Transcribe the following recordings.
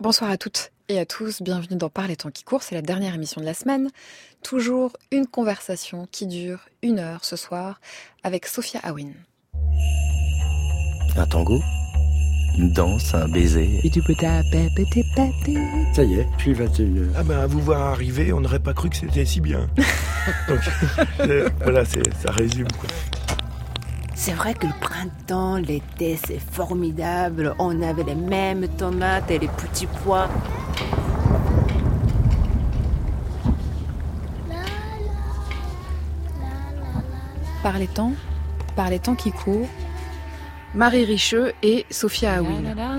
Bonsoir à toutes et à tous, bienvenue dans Par les temps qui courent, c'est la dernière émission de la semaine. Toujours une conversation qui dure 1 heure ce soir avec Sophia Awin. Un tango, une danse, un baiser. Ça y est, puis 21h. Ah ben à vous voir arriver, on n'aurait pas cru que c'était si bien. Donc voilà, ça résume quoi. C'est vrai que le printemps, l'été, c'est formidable. On avait les mêmes tomates et les petits pois. Par les temps qui courent, Marie Richeux et Sophia Awin.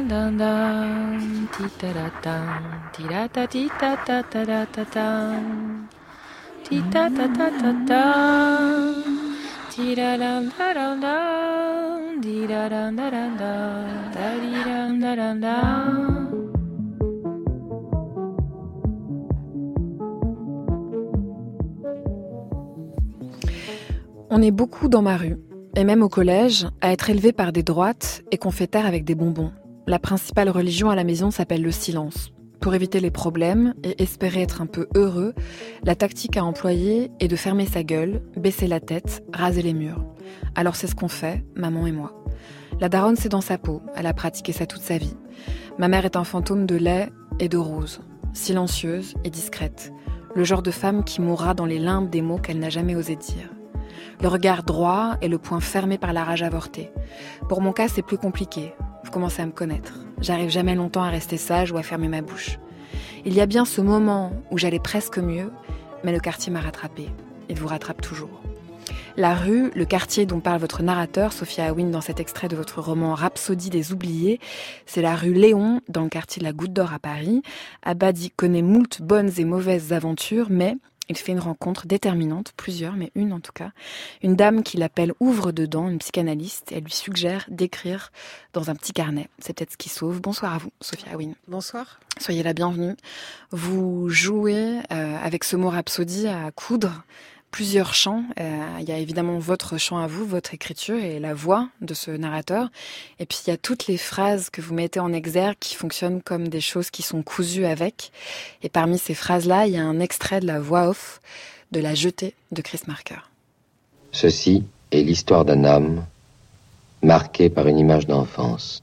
On est beaucoup dans ma rue, et même au collège, à être élevé par des droites et qu'on fait taire avec des bonbons. La principale religion à la maison s'appelle le silence. Pour éviter les problèmes et espérer être un peu heureux, la tactique à employer est de fermer sa gueule, baisser la tête, raser les murs. Alors c'est ce qu'on fait, maman et moi. La daronne, c'est dans sa peau, elle a pratiqué ça toute sa vie. Ma mère est un fantôme de lait et de rose, silencieuse et discrète. Le genre de femme qui mourra dans les limbes des mots qu'elle n'a jamais osé dire. Le regard droit et le poing fermé par la rage avortée. Pour mon cas, c'est plus compliqué. Vous commencez à me connaître. J'arrive jamais longtemps à rester sage ou à fermer ma bouche. Il y a bien ce moment où j'allais presque mieux, mais le quartier m'a rattrapée. Il vous rattrape toujours. La rue, le quartier dont parle votre narrateur, Sophia Awin, dans cet extrait de votre roman Rhapsodie des oubliés, c'est la rue Léon, dans le quartier de la Goutte d'Or à Paris. Abadi connaît moult bonnes et mauvaises aventures, mais il fait une rencontre déterminante, plusieurs, mais une en tout cas. Une dame qui l'appelle Ouvre-dedans, une psychanalyste, et elle lui suggère d'écrire dans un petit carnet. C'est peut-être ce qui sauve. Bonsoir à vous, Sophia Awin. Bonsoir. Soyez la bienvenue. Vous jouez avec ce mot rhapsodie à coudre plusieurs chants. Il y a évidemment votre chant à vous, votre écriture et la voix de ce narrateur. Et puis il y a toutes les phrases que vous mettez en exergue qui fonctionnent comme des choses qui sont cousues avec. Et parmi ces phrases-là, il y a un extrait de la voix off de La Jetée de Chris Marker. Ceci est l'histoire d'un homme marqué par une image d'enfance.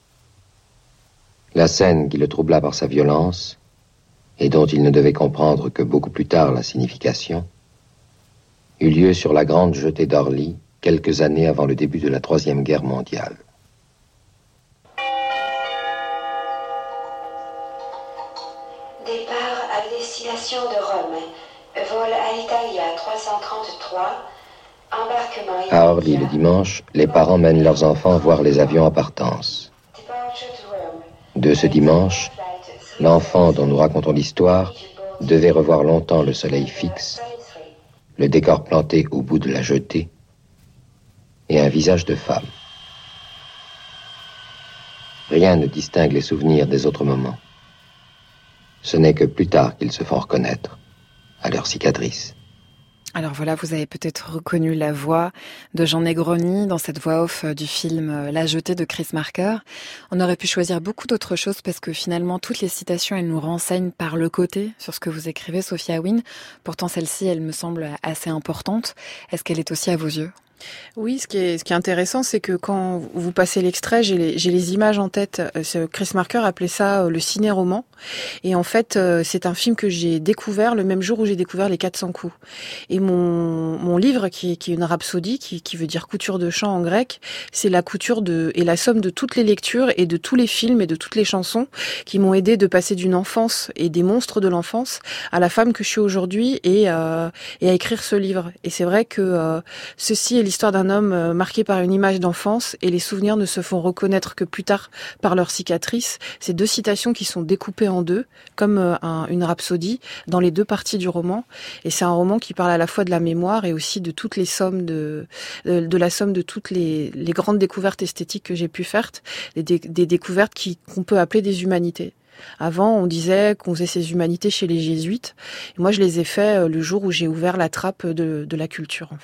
La scène qui le troubla par sa violence et dont il ne devait comprendre que beaucoup plus tard la signification eut lieu sur la grande jetée d'Orly, quelques années avant le début de la Troisième Guerre mondiale. Départ à destination de Rome. Vol Alitalia 333. Embarquement immédiat. À Orly, le dimanche, les parents mènent leurs enfants voir les avions en partance. Departure to Rome. De ce dimanche, l'enfant dont nous racontons l'histoire devait revoir longtemps le soleil fixe, le décor planté au bout de la jetée, et un visage de femme. Rien ne distingue les souvenirs des autres moments. Ce n'est que plus tard qu'ils se font reconnaître à leurs cicatrices. Alors voilà, vous avez peut-être reconnu la voix de Jean Negroni dans cette voix off du film La Jetée de Chris Marker. On aurait pu choisir beaucoup d'autres choses parce que finalement toutes les citations, elles nous renseignent par le côté sur ce que vous écrivez, Sophia Awin. Pourtant celle-ci, elle me semble assez importante. Est-ce qu'elle est aussi à vos yeux ? Oui, ce qui est intéressant, c'est que quand vous passez l'extrait, j'ai les images en tête. Chris Marker appelait ça le ciné-roman. Et en fait, c'est un film que j'ai découvert le même jour où j'ai découvert Les 400 coups. Et mon livre, qui est une rhapsodie, qui veut dire couture de chant en grec, c'est la couture et la somme de toutes les lectures et de tous les films et de toutes les chansons qui m'ont aidé de passer d'une enfance et des monstres de l'enfance à la femme que je suis aujourd'hui et à écrire ce livre. Et c'est vrai que ceci est l'histoire d'un homme marqué par une image d'enfance et les souvenirs ne se font reconnaître que plus tard par leurs cicatrices. Ces deux citations qui sont découpées en deux, comme une rhapsodie, dans les deux parties du roman. Et c'est un roman qui parle à la fois de la mémoire et aussi de toutes les sommes de la somme de toutes les grandes découvertes esthétiques que j'ai pu faire, des découvertes qu'on peut appeler des humanités. Avant, on disait qu'on faisait ces humanités chez les jésuites. Et moi, je les ai fait le jour où j'ai ouvert la trappe de la culture, en fait.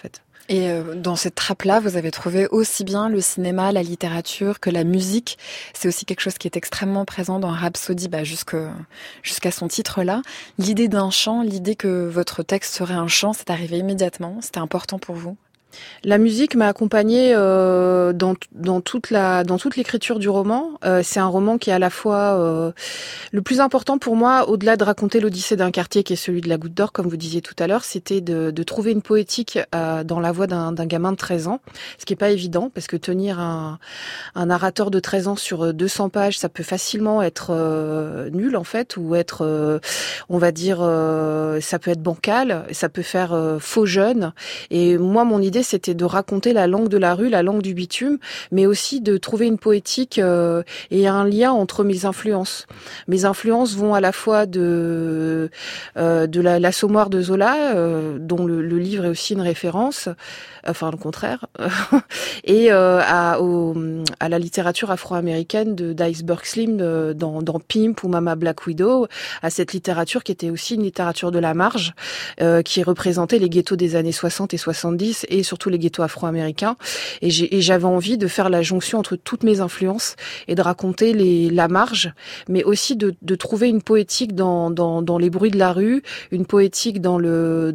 Et dans cette trappe-là, vous avez trouvé aussi bien le cinéma, la littérature que la musique. C'est aussi quelque chose qui est extrêmement présent dans Rhapsody, jusqu'à son titre-là. L'idée d'un chant, l'idée que votre texte serait un chant, c'est arrivé immédiatement. C'était important pour vous? La musique m'a accompagnée dans toute l'écriture du roman. C'est un roman qui est à la fois le plus important pour moi, au-delà de raconter l'Odyssée d'un quartier qui est celui de la Goutte d'Or, comme vous disiez tout à l'heure, c'était de trouver une poétique dans la voix d'un gamin de 13 ans, ce qui est pas évident, parce que tenir un narrateur de 13 ans sur 200 pages, ça peut facilement être nul en fait, ou être, on va dire, ça peut être bancal, ça peut faire faux jeune. Et moi, mon idée, c'était de raconter la langue de la rue, la langue du bitume, mais aussi de trouver une poétique et un lien entre mes influences. Mes influences vont à la fois de l'Assommoir de Zola, dont le livre est aussi une référence, enfin le contraire, et à la littérature afro-américaine d'Iceberg Slim dans Pimp ou Mama Black Widow, à cette littérature qui était aussi une littérature de la marge, qui représentait les ghettos des années 60 et 70 et surtout les ghettos afro-américains. Et j'avais envie de faire la jonction entre toutes mes influences et de raconter la marge, mais aussi de trouver une poétique dans les bruits de la rue, une poétique dans le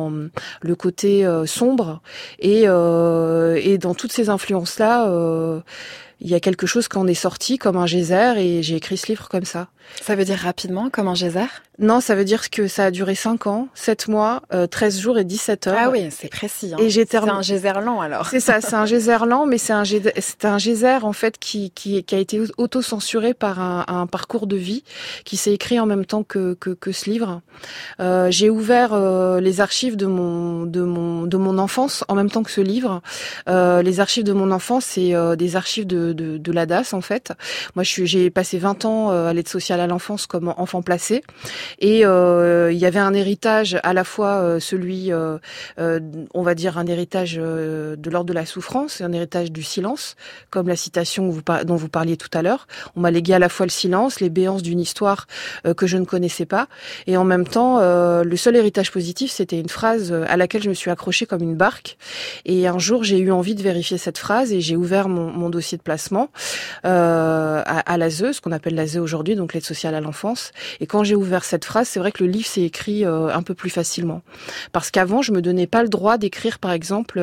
côté sombre, et dans toutes ces influences-là, il y a quelque chose qui en est sorti comme un geyser, et j'ai écrit ce livre comme ça. Ça veut dire rapidement, comme un geyser? Non, ça veut dire que ça a duré 5 ans, 7 mois, 13 jours et 17 heures. Ah oui, c'est précis. Hein. Et c'est un geyser lent alors. C'est ça, c'est un geyser lent, mais c'est un geyser en fait qui a été auto-censuré par un parcours de vie qui s'est écrit en même temps que ce livre. J'ai ouvert les archives de mon enfance en même temps que ce livre. Les archives de mon enfance, c'est des archives de la DAS en fait. Moi, j'ai passé 20 ans à l'aide sociale à l'enfance comme enfant placé. Et il y avait un héritage à la fois celui, on va dire un héritage de l'ordre de la souffrance et un héritage du silence, comme la citation dont vous parliez tout à l'heure. On m'a légué à la fois le silence, les béances d'une histoire que je ne connaissais pas, et en même temps, le seul héritage positif, c'était une phrase à laquelle je me suis accrochée comme une barque. Et un jour, j'ai eu envie de vérifier cette phrase et j'ai ouvert mon dossier de placement à l'ASE, ce qu'on appelle l'ASE aujourd'hui, donc l'aide sociale à l'enfance. Et quand j'ai ouvert cette phrase, c'est vrai que le livre s'est écrit un peu plus facilement. Parce qu'avant, je me donnais pas le droit d'écrire, par exemple,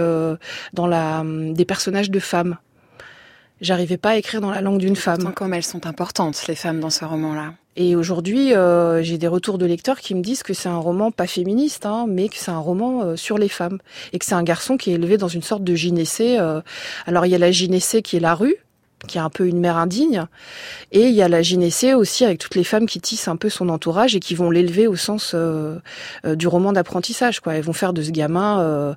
des personnages de femmes. J'arrivais pas à écrire dans la langue d'une femme. Pourtant, comme elles sont importantes, les femmes, dans ce roman-là. Et aujourd'hui, j'ai des retours de lecteurs qui me disent que c'est un roman pas féministe, mais que c'est un roman sur les femmes. Et que c'est un garçon qui est élevé dans une sorte de gynécée. Alors, il y a la gynécée qui est la rue, qui est un peu une mère indigne, et il y a la gynécée aussi avec toutes les femmes qui tissent un peu son entourage et qui vont l'élever au sens du roman d'apprentissage, quoi. Elles vont faire de ce gamin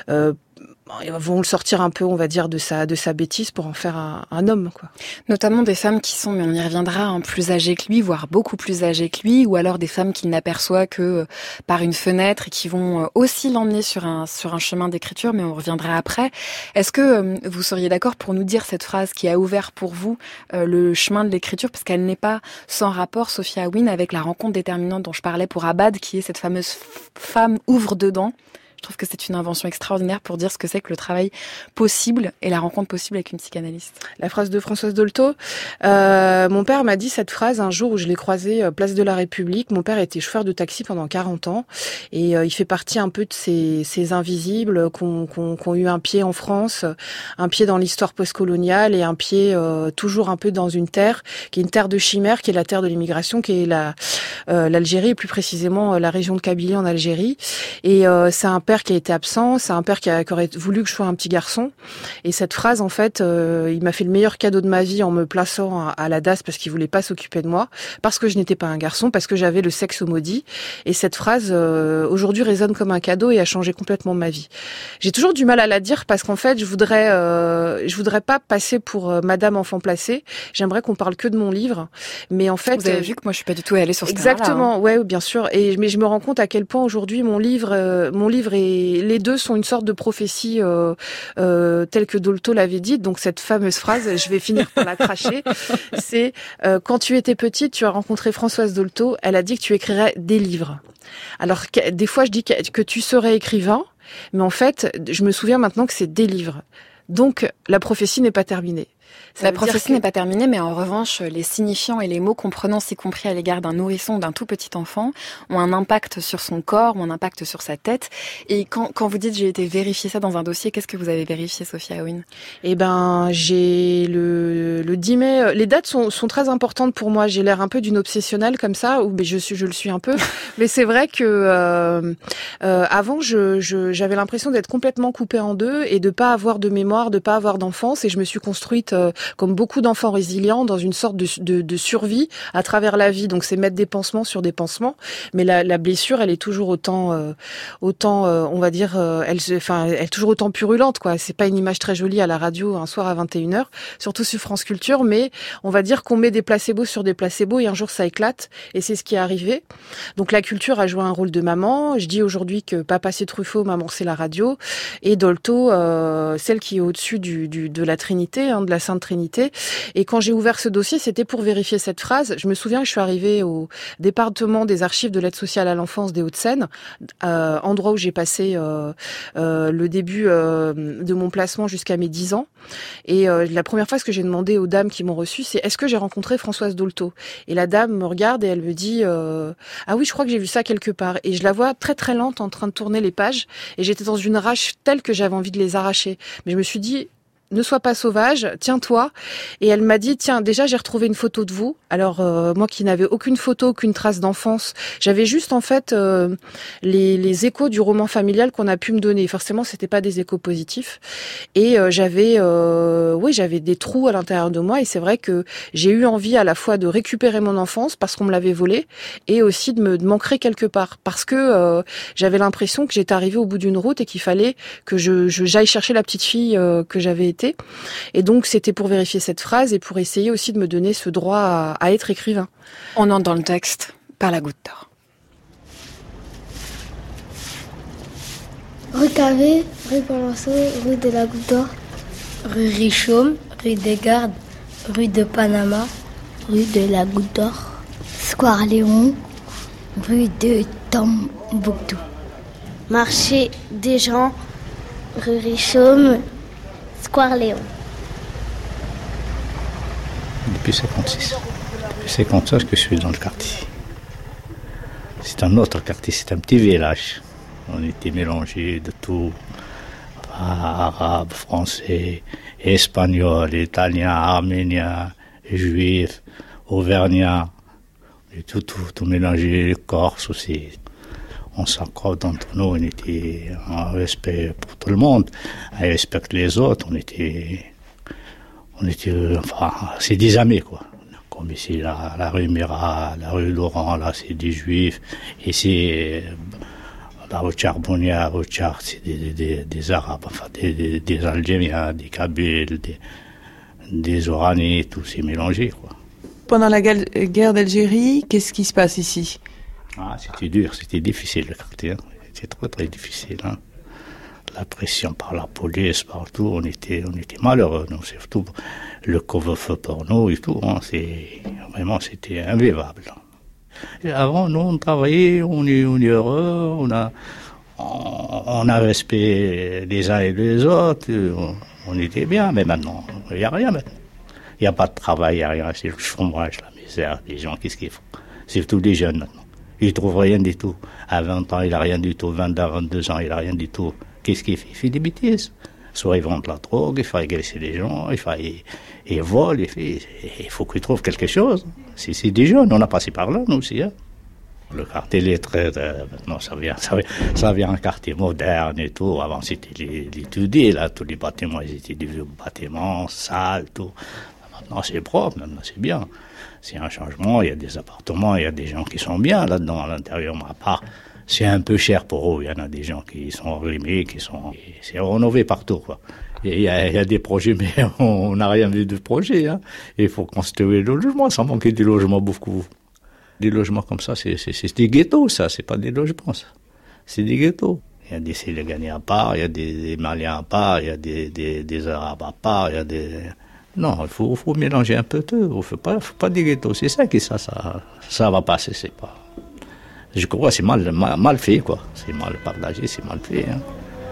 ils vont le sortir un peu, on va dire, de sa bêtise pour en faire un homme, quoi. Notamment des femmes qui sont, mais on y reviendra, plus âgées que lui, voire beaucoup plus âgées que lui, ou alors des femmes qu'il n'aperçoit que par une fenêtre et qui vont aussi l'emmener sur un chemin d'écriture, mais on reviendra après. Est-ce que vous seriez d'accord pour nous dire cette phrase qui a ouvert pour vous le chemin de l'écriture, parce qu'elle n'est pas sans rapport, Sophia Wynne, avec la rencontre déterminante dont je parlais pour Abad, qui est cette fameuse femme ouvre dedans. Je trouve que c'est une invention extraordinaire pour dire ce que c'est que le travail possible et la rencontre possible avec une psychanalyste. La phrase de Françoise Dolto. Mon père m'a dit cette phrase un jour où je l'ai croisé place de la République. Mon père était chauffeur de taxi pendant 40 ans et il fait partie un peu de ces invisibles qui ont eu un pied en France, un pied dans l'histoire postcoloniale et un pied toujours un peu dans une terre qui est une terre de chimère, qui est la terre de l'immigration, qui est l'Algérie et plus précisément la région de Kabylie en Algérie. Et c'est un père qui a été absent, c'est un père qui aurait voulu que je sois un petit garçon. Et cette phrase, en fait, il m'a fait le meilleur cadeau de ma vie en me plaçant à la DAS parce qu'il voulait pas s'occuper de moi, parce que je n'étais pas un garçon, parce que j'avais le sexe maudit. Et cette phrase, aujourd'hui, résonne comme un cadeau et a changé complètement ma vie. J'ai toujours du mal à la dire parce qu'en fait, je voudrais pas passer pour Madame Enfant Placée. J'aimerais qu'on parle que de mon livre. Mais en fait... Vous avez vu que moi, je suis pas du tout allée sur ce terrain-là. Exactement, ouais, bien sûr. Mais je me rends compte à quel point aujourd'hui, mon livre et les deux sont une sorte de prophétie telle que Dolto l'avait dit. Donc cette fameuse phrase, je vais finir par la cracher, c'est quand tu étais petite, tu as rencontré Françoise Dolto, elle a dit que tu écrirais des livres. Alors des fois je dis que tu serais écrivain, Mais en fait, je me souviens maintenant que c'est des livres. Donc, la prophétie n'est pas terminée. La prophétie n'est pas terminée, mais en revanche, les signifiants et les mots qu'on prononce, y compris à l'égard d'un nourrisson, d'un tout petit enfant, ont un impact sur son corps, ont un impact sur sa tête. Et quand vous dites j'ai été vérifier ça dans un dossier, qu'est-ce que vous avez vérifié, Sophia Aouin ? Eh ben, j'ai le 10 mai. Les dates sont très importantes pour moi. J'ai l'air un peu d'une obsessionnelle comme ça, ou je le suis un peu. Mais c'est vrai que avant, j'avais l'impression d'être complètement coupée en deux et de pas avoir de mémoire, de pas avoir d'enfance. Et je me suis construite comme beaucoup d'enfants résilients, dans une sorte de survie à travers la vie. Donc c'est mettre des pansements sur des pansements, mais la blessure, elle est toujours autant, on va dire, elle est toujours autant purulente, quoi. C'est pas une image très jolie à la radio un soir à 21h, surtout sur France Culture, mais on va dire qu'on met des placebos sur des placebos et un jour ça éclate, et c'est ce qui est arrivé. Donc la culture a joué un rôle de maman. Je dis aujourd'hui que papa c'est Truffaut, maman c'est la radio, et Dolto, celle qui est au-dessus de la Trinité, de la Sainte Trinité. Et quand j'ai ouvert ce dossier, c'était pour vérifier cette phrase. Je me souviens que je suis arrivée au département des archives de l'aide sociale à l'enfance des Hauts-de-Seine, endroit où j'ai passé le début de mon placement jusqu'à mes 10 ans. Et la première fois, ce que j'ai demandé aux dames qui m'ont reçue, c'est est-ce que j'ai rencontré Françoise Dolto ? Et la dame me regarde et elle me dit ah oui, je crois que j'ai vu ça quelque part. Et je la vois très très lente en train de tourner les pages. Et j'étais dans une rage telle que j'avais envie de les arracher. Mais je me suis dit ne sois pas sauvage, tiens-toi. Et elle m'a dit, tiens, déjà j'ai retrouvé une photo de vous. Alors moi qui n'avais aucune photo, aucune trace d'enfance, j'avais juste en fait les échos du roman familial qu'on a pu me donner. Forcément, c'était pas des échos positifs. Et j'avais des trous à l'intérieur de moi. Et c'est vrai que j'ai eu envie à la fois de récupérer mon enfance parce qu'on me l'avait volée, et aussi de m'ancrer quelque part parce que j'avais l'impression que j'étais arrivée au bout d'une route et qu'il fallait que j'aille chercher la petite fille que j'avais été. Et donc, c'était pour vérifier cette phrase et pour essayer aussi de me donner ce droit à être écrivain. On entre dans le texte par la goutte d'or. Rue Cavé, rue Palanceau, rue de la Goutte d'Or, rue Richomme, rue des Gardes, rue de Panama, rue de la Goutte d'Or, Square Léon, rue de Tombouctou, marché des gens, rue Richomme, Square Léon. Depuis 56 que je suis dans le quartier. C'est un autre quartier, c'est un petit village. On était mélangés de tout, arabes, français, espagnols, italiens, arméniens, juifs, auvergnats, et tout mélangé, corse aussi. On s'accorde entre nous, on était en respect pour tout le monde, on respecte les autres, on était, c'est des amis, quoi. Comme ici, la rue Mira, la rue Laurent, là, c'est des juifs, ici, la rue Charbonnière, c'est des arabes, enfin, des Algériens, des Kabyles, des Oraniens, tout s'est mélangé, quoi. Pendant la guerre d'Algérie, qu'est-ce qui se passe ici ? C'était dur, c'était difficile le quartier, c'était très très difficile. La pression par la police, partout, on était malheureux, nous, surtout le couvre-feu pour nous et tout, c'était invivable. Et avant, nous, on travaillait, on est heureux, on a respect les uns et les autres, on était bien, mais maintenant, il n'y a rien maintenant. Il n'y a pas de travail, il n'y a rien, c'est le chômage, la misère, les gens, qu'est-ce qu'ils font ? Surtout les jeunes maintenant. Il ne trouve rien du tout. À 20 ans, il n'a rien du tout. 22 ans, il n'a rien du tout. Qu'est-ce qu'il fait ? Il fait des bêtises. Soit il vend de la drogue, il faut agresser les gens, il vole, il faut qu'il trouve quelque chose. C'est des jeunes, on a passé par là, nous aussi. Hein. Le quartier, il est très... maintenant, ça vient un quartier moderne et tout. Avant, c'était l'étudier, là. Tous les bâtiments, ils étaient des vieux bâtiments, sales, tout. Maintenant, c'est propre, maintenant, c'est bien. C'est un changement, il y a des appartements, il y a des gens qui sont bien là-dedans, à l'intérieur, mais à part, c'est un peu cher pour eux. Il y en a des gens qui sont rimés, c'est rénové partout, quoi. Il y a des projets, mais on n'a rien vu de projet, hein. Il faut construire des logements, ça manque des logements beaucoup. Des logements comme ça, c'est des ghettos, ça, c'est pas des logements, ça. C'est des ghettos. Il y a des Sénégalais à part, il y a des Maliens à part, il y a des Arabes à part, il y a des... Non, il faut mélanger un peu tout. Il ne faut pas des ghettos. C'est ça qui ça va passer. C'est pas. Je crois que c'est mal fait, quoi. C'est mal partagé, c'est mal fait. Hein.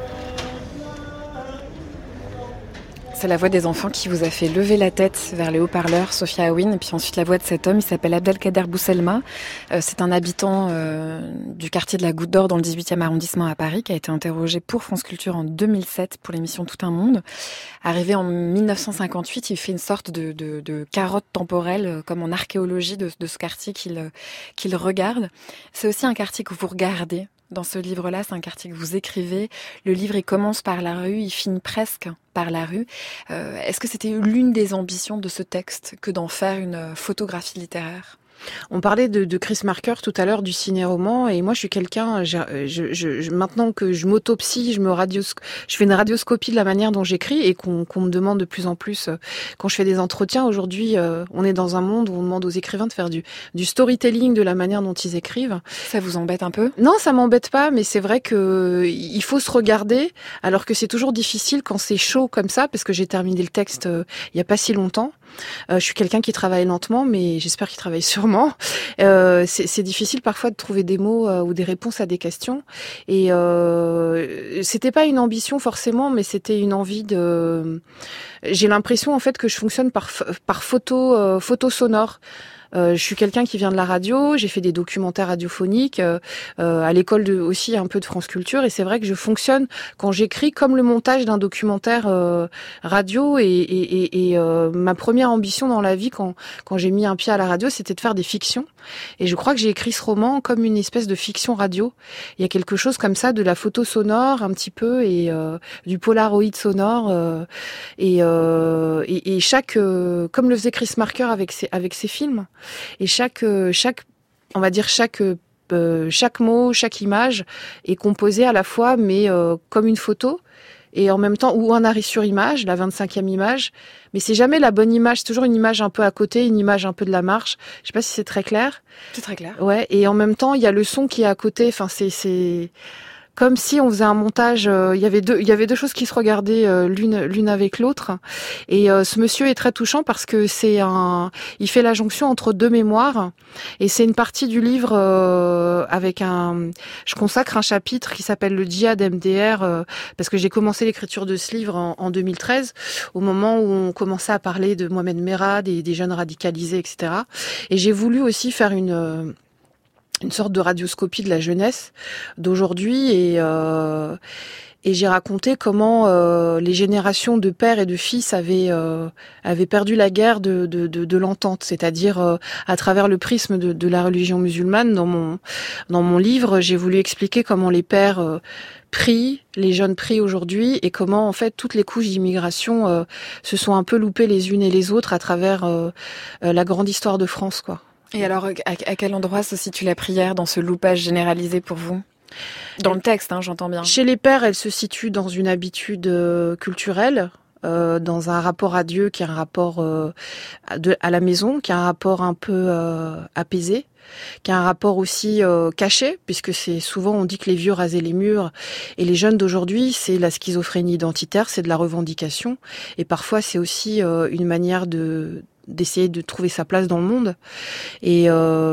C'est la voix des enfants qui vous a fait lever la tête vers les haut-parleurs, Sophia Aouine, et puis ensuite la voix de cet homme, il s'appelle Abdelkader Bousselma. C'est un habitant du quartier de la Goutte d'Or dans le 18e arrondissement à Paris, qui a été interrogé pour France Culture en 2007 pour l'émission Tout un monde. Arrivé en 1958, il fait une sorte de carotte temporelle, comme en archéologie de ce quartier qu'il regarde. C'est aussi un quartier que vous regardez. Dans ce livre-là, c'est un quartier que vous écrivez. Le livre, il commence par la rue, il finit presque par la rue. Est-ce que c'était l'une des ambitions de ce texte que d'en faire une photographie littéraire ? On parlait de Chris Marker tout à l'heure, du ciné-roman, et moi je suis quelqu'un, maintenant que je m'autopsie, je fais une radioscopie de la manière dont j'écris, et qu'on me demande de plus en plus, quand je fais des entretiens aujourd'hui, on est dans un monde où on demande aux écrivains de faire du storytelling de la manière dont ils écrivent. Ça vous embête un peu ? Non, ça m'embête pas, mais c'est vrai que il faut se regarder, alors que c'est toujours difficile quand c'est chaud comme ça, parce que j'ai terminé le texte il y a pas si longtemps. Je suis quelqu'un qui travaille lentement, mais j'espère qu'il travaille sûrement. C'est difficile parfois de trouver des mots ou des réponses à des questions. Et c'était pas une ambition forcément, mais c'était une envie de. J'ai l'impression en fait que je fonctionne par photo sonore. Je suis quelqu'un qui vient de la radio, j'ai fait des documentaires radiophoniques, à l'école aussi un peu de France Culture, et c'est vrai que je fonctionne quand j'écris comme le montage d'un documentaire radio, et ma première ambition dans la vie quand j'ai mis un pied à la radio, c'était de faire des fictions, et je crois que j'ai écrit ce roman comme une espèce de fiction radio. Il y a quelque chose comme ça de la photo sonore un petit peu, et du polaroid sonore, et chaque comme le faisait Chris Marker avec ses films. Et chaque mot, chaque image est composée à la fois, mais comme une photo, et en même temps, ou un arrêt sur image, la 25e image, mais c'est jamais la bonne image, c'est toujours une image un peu à côté, une image un peu de la marche. Je sais pas si c'est très clair. C'est très clair. Ouais, et en même temps, il y a le son qui est à côté, enfin c'est comme si on faisait un montage, il y avait deux choses qui se regardaient l'une avec l'autre, et ce monsieur est très touchant parce que il fait la jonction entre deux mémoires, et c'est une partie du livre je consacre un chapitre qui s'appelle le djihad MDR, parce que j'ai commencé l'écriture de ce livre en 2013, au moment où on commençait à parler de Mohamed Merah, des jeunes radicalisés, etc. Et j'ai voulu aussi faire une sorte de radioscopie de la jeunesse d'aujourd'hui, et j'ai raconté comment les générations de pères et de fils avaient perdu la guerre de l'entente, c'est-à-dire à travers le prisme de la religion musulmane. Dans mon livre, j'ai voulu expliquer comment les pères prient, les jeunes prient aujourd'hui, et comment en fait toutes les couches d'immigration se sont un peu loupées les unes et les autres à travers la grande histoire de France, quoi. Et alors, à quel endroit se situe la prière dans ce loupage généralisé pour vous ? Dans le texte, j'entends bien. Chez les pères, elle se situe dans une habitude culturelle, dans un rapport à Dieu qui est un rapport à la maison, qui est un rapport un peu apaisé, qui est un rapport aussi caché, puisque c'est souvent on dit que les vieux rasaient les murs, et les jeunes d'aujourd'hui, c'est la schizophrénie identitaire, c'est de la revendication, et parfois c'est aussi une manière d'essayer de trouver sa place dans le monde. Et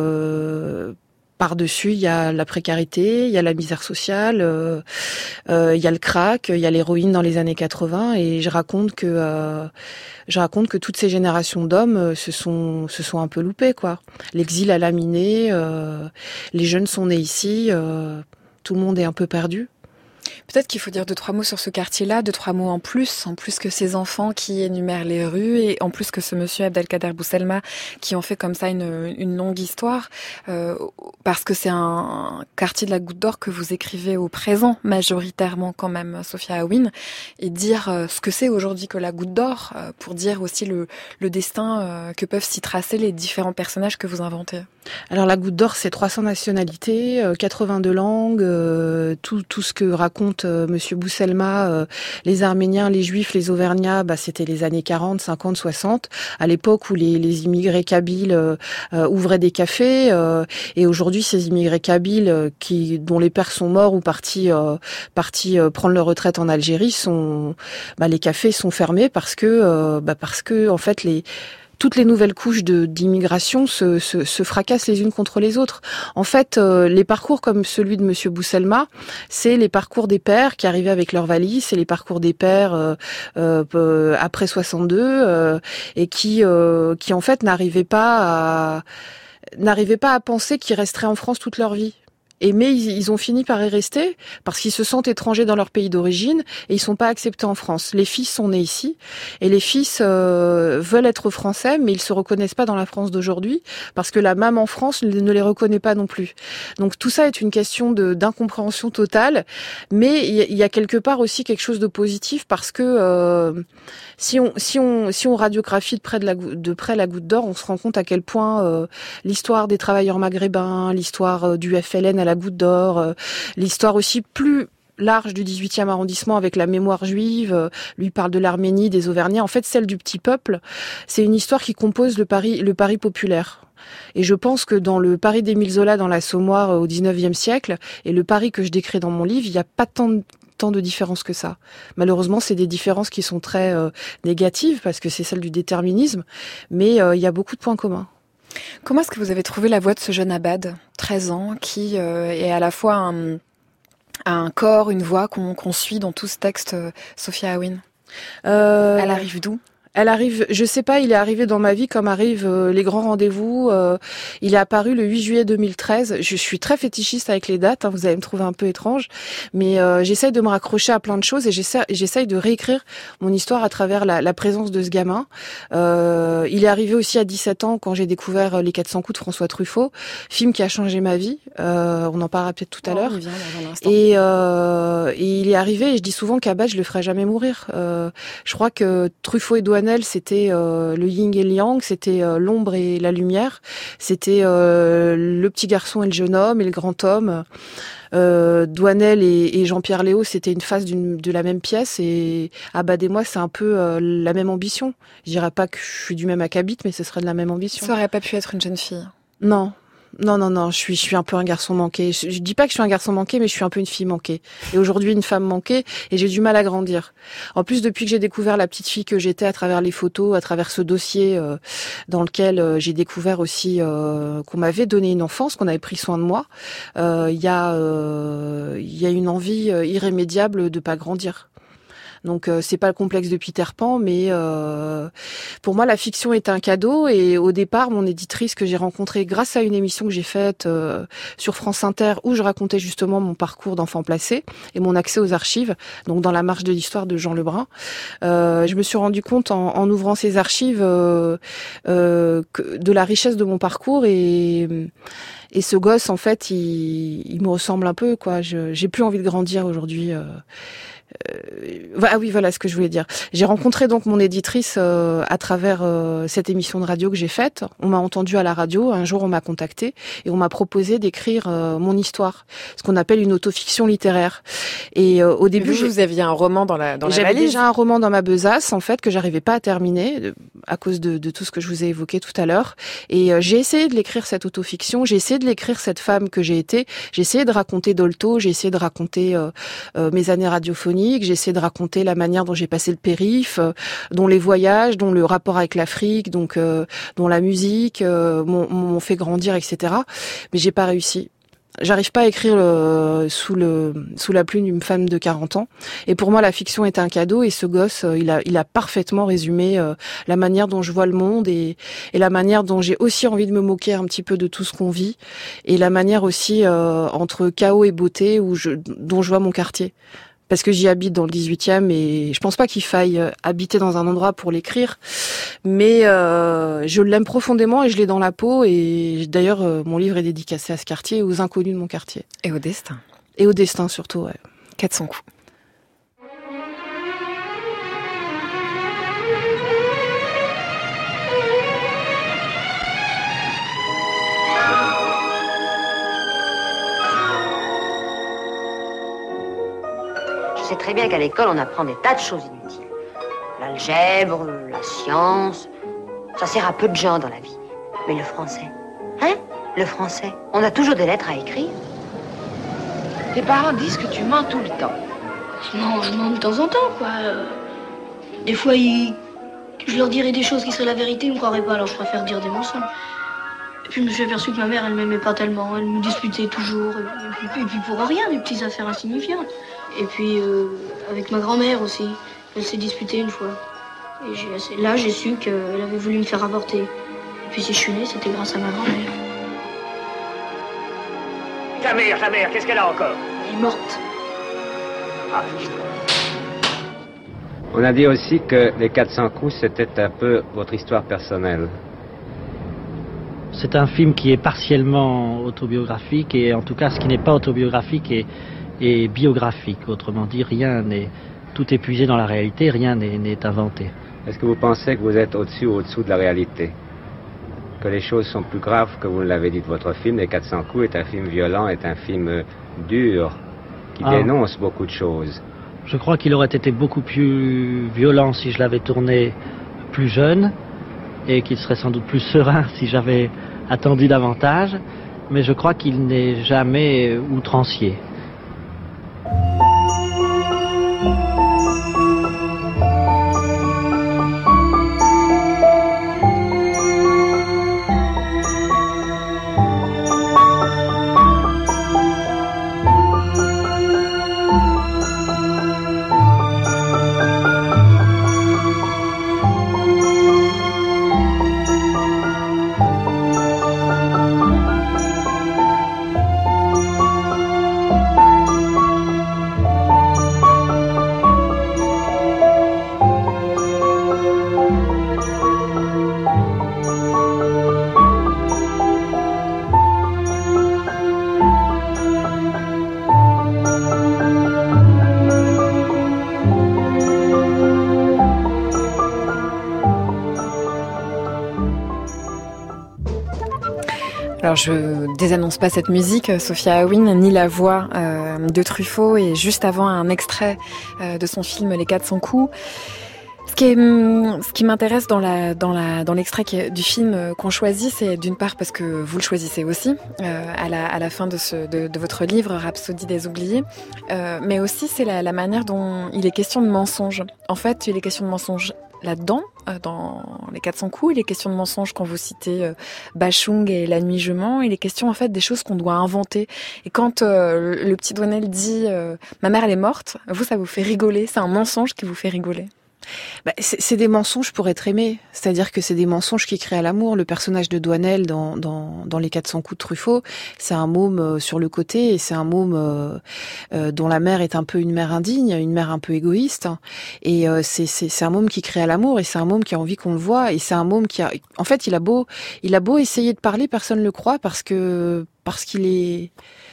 par-dessus, il y a la précarité, il y a la misère sociale, il y a le crack, il y a l'héroïne dans les années 80, et je raconte que toutes ces générations d'hommes se sont un peu loupés, quoi. L'exil a laminé, les jeunes sont nés ici, tout le monde est un peu perdu. Peut-être qu'il faut dire 2-3 mots sur ce quartier-là, 2-3 mots en plus que ces enfants qui énumèrent les rues, et en plus que ce monsieur Abdelkader Bousselma qui en fait comme ça une longue histoire, parce que c'est un quartier de la Goutte d'Or que vous écrivez au présent majoritairement quand même, Sophia Aouine, et dire ce que c'est aujourd'hui que la Goutte d'Or, pour dire aussi le destin que peuvent s'y tracer les différents personnages que vous inventez. Alors la Goutte d'Or, c'est 300 nationalités, 82 langues, tout ce que raconte monsieur Bousselma, les Arméniens, les Juifs, les Auvergnats, c'était les années 40, 50, 60, à l'époque où les immigrés kabyles ouvraient des cafés, et aujourd'hui ces immigrés kabyles dont les pères sont morts ou partis prendre leur retraite en Algérie, les cafés sont fermés parce que en fait toutes les nouvelles couches d'immigration se fracassent les unes contre les autres. En fait, les parcours comme celui de Monsieur Bousselma, c'est les parcours des pères qui arrivaient avec leurs valises, c'est les parcours des pères après 62 et qui en fait n'arrivaient pas à penser qu'ils resteraient en France toute leur vie. Mais ils ont fini par y rester parce qu'ils se sentent étrangers dans leur pays d'origine et ils sont pas acceptés en France. Les fils sont nés ici et les fils veulent être français, mais ils se reconnaissent pas dans la France d'aujourd'hui parce que la maman France ne les reconnaît pas non plus. Donc tout ça est une question d'incompréhension totale, mais il y a quelque part aussi quelque chose de positif parce que si on radiographie de près la Goutte d'Or, on se rend compte à quel point l'histoire des travailleurs maghrébins, l'histoire du FLN à la Goutte d'Or, l'histoire aussi plus large du 18e arrondissement avec la mémoire juive, lui parle de l'Arménie, des Auvergnats, en fait celle du petit peuple, c'est une histoire qui compose le Paris populaire. Et je pense que dans le Paris d'Émile Zola dans l'Assommoir au 19e siècle et le Paris que je décris dans mon livre, il n'y a pas tant de différences que ça. Malheureusement, c'est des différences qui sont très négatives parce que c'est celle du déterminisme, mais il y a beaucoup de points communs. Comment est-ce que vous avez trouvé la voix de ce jeune Abad, 13 ans, qui est à la fois un corps, une voix qu'on suit dans tout ce texte, Sophia Aouin? Elle arrive d'où? Elle arrive, je sais pas, il est arrivé dans ma vie comme arrivent les grands rendez-vous. Il est apparu le 8 juillet 2013. Je suis très fétichiste avec les dates, hein, vous allez me trouver un peu étrange, mais j'essaye de me raccrocher à plein de choses et j'essaye de réécrire mon histoire à travers la présence de ce gamin. Il est arrivé aussi à 17 ans quand j'ai découvert Les 400 coups de François Truffaut, film qui a changé ma vie. On en parlera peut-être tout à l'heure. Et il est arrivé, et je dis souvent qu'Abad, je le ferai jamais mourir. Je crois que Truffaut et Douanel, c'était le yin et le yang, c'était l'ombre et la lumière, c'était le petit garçon et le jeune homme et le grand homme. Douanel et Jean-Pierre Léaud, c'était une face de la même pièce, et Abad et moi, c'est un peu la même ambition. Je dirais pas que je suis du même acabit, mais ce serait de la même ambition. Ça aurait pas pu être une jeune fille? Non. Non, je suis un peu un garçon manqué. Je dis pas que je suis un garçon manqué, mais je suis un peu une fille manquée. Et aujourd'hui, une femme manquée, et j'ai du mal à grandir. En plus, depuis que j'ai découvert la petite fille que j'étais à travers les photos, à travers ce dossier dans lequel j'ai découvert aussi qu'on m'avait donné une enfance, qu'on avait pris soin de moi, il y a une envie irrémédiable de pas grandir. Donc c'est pas le complexe de Peter Pan, mais pour moi la fiction est un cadeau. Et au départ, mon éditrice que j'ai rencontrée grâce à une émission que j'ai faite sur France Inter où je racontais justement mon parcours d'enfant placé et mon accès aux archives, donc dans la marche de l'histoire de Jean Lebrun, je me suis rendu compte en ouvrant ces archives de la richesse de mon parcours. Et ce gosse, en fait, il me ressemble un peu, quoi. J'ai plus envie de grandir aujourd'hui. Ah oui, voilà ce que je voulais dire. J'ai rencontré donc mon éditrice à travers cette émission de radio que j'ai faite. On m'a entendu à la radio. Un jour, on m'a contacté et on m'a proposé d'écrire mon histoire, ce qu'on appelle une autofiction littéraire. Et au début, vous aviez un roman dans la valise. J'avais déjà un roman dans ma besace, en fait, que j'arrivais pas à terminer à cause de tout ce que je vous ai évoqué tout à l'heure. Et j'ai essayé de l'écrire, cette autofiction. J'ai essayé de l'écrire, cette femme que j'ai été. J'ai essayé de raconter Dolto. J'ai essayé de raconter mes années radiophoniques. J'ai essayé de raconter la manière dont j'ai passé le périph', dont les voyages, dont le rapport avec l'Afrique, donc dont la musique m'ont fait grandir, etc. Mais j'ai pas réussi. J'arrive pas à écrire sous la plume d'une femme de 40 ans. Et pour moi, la fiction est un cadeau. Et ce gosse, il a parfaitement résumé la manière dont je vois le monde et la manière dont j'ai aussi envie de me moquer un petit peu de tout ce qu'on vit. Et la manière aussi entre chaos et beauté dont je vois mon quartier. Parce que j'y habite dans le 18e et je pense pas qu'il faille habiter dans un endroit pour l'écrire. Mais je l'aime profondément et je l'ai dans la peau. Et d'ailleurs, mon livre est dédicacé à ce quartier et aux inconnus de mon quartier. Et au destin. Et au destin surtout, ouais. 400 coups. Je sais très bien qu'à l'école, on apprend des tas de choses inutiles. L'algèbre, la science, ça sert à peu de gens dans la vie. Mais le français, hein? Le français, on a toujours des lettres à écrire. Tes parents disent que tu mens tout le temps. Non, je mens de temps en temps, quoi. Des fois, ils Je leur dirais des choses qui seraient la vérité, ils me croiraient pas, alors je préfère dire des mensonges. Et puis je me suis aperçu que ma mère, elle m'aimait pas tellement, elle me disputait toujours, et puis pour rien, des petites affaires insignifiantes. Et puis avec ma grand-mère aussi, elle s'est disputée une fois. Et là, j'ai su qu'elle avait voulu me faire avorter. Et puis si je suis née, c'était grâce à ma grand-mère. Ta mère, qu'est-ce qu'elle a encore? Elle est morte. Ah, On a dit aussi que les 400 coups, c'était un peu votre histoire personnelle. C'est un film qui est partiellement autobiographique et en tout cas ce qui n'est pas autobiographique est biographique. Autrement dit, tout est puisé dans la réalité, rien n'est inventé. Est-ce que vous pensez que vous êtes au-dessus ou au-dessous de la réalité? Que les choses sont plus graves que vous ne l'avez dit de votre film? Les 400 coups est un film violent, est un film dur, qui dénonce beaucoup de choses. Je crois qu'il aurait été beaucoup plus violent si je l'avais tourné plus jeune et qu'il serait sans doute plus serein si j'avais attendu davantage, mais je crois qu'il n'est jamais outrancier. Alors je désannonce pas cette musique, Sophia Aouine, ni la voix de Truffaut, et juste avant un extrait de son film Les 400 coups. Ce qui m'intéresse dans l'extrait du film qu'on choisit, c'est d'une part parce que vous le choisissez aussi à la fin de votre livre Rhapsodie des oubliés, mais aussi c'est la manière dont il est question de mensonge. En fait, il est question de mensonge là-dedans, dans les 400 coups, il est question de mensonges quand vous citez Bachung et La nuit je mens, il est question en fait des choses qu'on doit inventer. Et quand le petit Douanel dit ma mère elle est morte, vous ça vous fait rigoler, c'est un mensonge qui vous fait rigoler. C'est des mensonges pour être aimé, c'est-à-dire que c'est des mensonges qui créent l'amour. Le personnage de Douanel dans les 400 coups de Truffaut, c'est un môme sur le côté, et c'est un môme dont la mère est un peu une mère indigne, une mère un peu égoïste, et c'est un môme qui crée l'amour, et c'est un môme qui a envie qu'on le voit, et c'est un môme qui a, en fait, il a beau essayer de parler, personne le croit parce qu'il est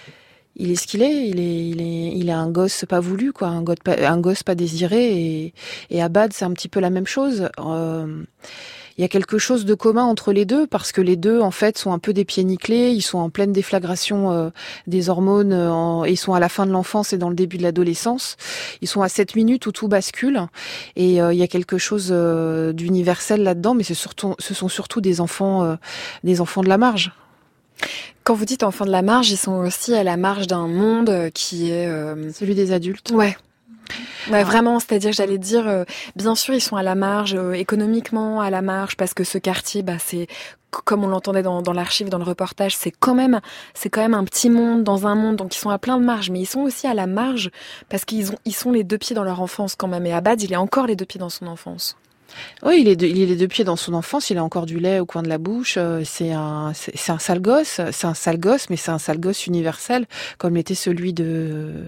ce qu'il est, il est un gosse pas voulu, quoi, un gosse pas désiré, et Abad c'est un petit peu la même chose. Il y a quelque chose de commun entre les deux, parce que les deux en fait sont un peu des pieds nickelés, ils sont en pleine déflagration des hormones, et ils sont à la fin de l'enfance et dans le début de l'adolescence. Ils sont à cette minute où tout bascule, et il y a quelque chose d'universel là-dedans, mais ce sont surtout des enfants de la marge. Quand vous dites enfants de la marge, ils sont aussi à la marge d'un monde qui est... celui des adultes. Ouais. Ouais, vraiment, c'est-à-dire, j'allais dire, bien sûr, ils sont à la marge, économiquement à la marge, parce que ce quartier, c'est, comme on l'entendait dans l'archive, dans le reportage, c'est quand même un petit monde dans un monde, donc ils sont à plein de marge, mais ils sont aussi à la marge, parce ils sont les deux pieds dans leur enfance quand même, et Abad, il est encore les deux pieds dans son enfance. Oui, il est les deux pieds dans son enfance, il a encore du lait au coin de la bouche, c'est un sale gosse, mais c'est un sale gosse universel, comme l'était celui de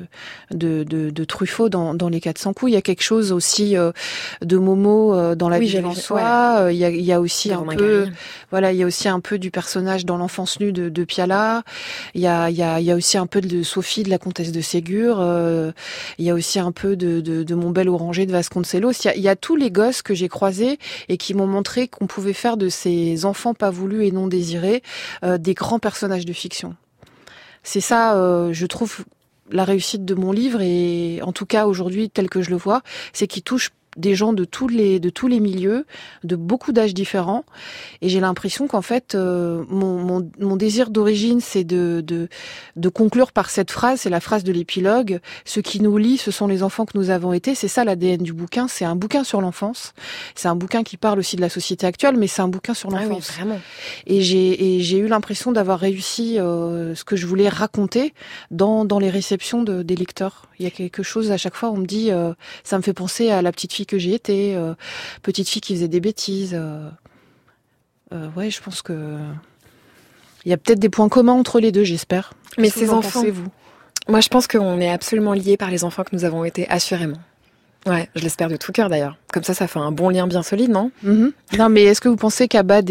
Truffaut dans les 400 coups. Il y a quelque chose aussi de Momo dans La vie en soi, il y a aussi un peu, voilà, il y a aussi un peu du personnage dans L'enfance nue de Piala, il y a aussi un peu de Sophie de la comtesse de Ségur, il y a aussi un peu de Mon bel oranger de Vasconcelos, il y a tous les gosses que j'ai croisés et qui m'ont montré qu'on pouvait faire de ces enfants pas voulus et non désirés des grands personnages de fiction. C'est ça, je trouve, la réussite de mon livre, et en tout cas aujourd'hui tel que je le vois, c'est qu'il touche des gens de tous les milieux, de beaucoup d'âges différents. Et j'ai l'impression qu'en fait, mon désir d'origine, c'est de conclure par cette phrase, c'est la phrase de l'épilogue. Ce qui nous lie, ce sont les enfants que nous avons été. C'est ça l'ADN du bouquin. C'est un bouquin sur l'enfance. C'est un bouquin qui parle aussi de la société actuelle, mais c'est un bouquin sur l'enfance. Ah oui, vraiment. Et j'ai eu l'impression d'avoir réussi ce que je voulais raconter dans les réceptions des lecteurs. Il y a quelque chose, à chaque fois, on me dit, ça me fait penser à la petite fille que j'ai été, petite fille qui faisait des bêtises. Ouais, je pense que il y a peut-être des points communs entre les deux, j'espère. Mais Qu'est-ce que ces vous en enfants, pensez, vous ? Moi, je pense qu'on est absolument liés par les enfants que nous avons été, assurément. Ouais, je l'espère de tout cœur d'ailleurs. Comme ça fait un bon lien bien solide, non ? Non, mais est-ce que vous pensez qu'Abad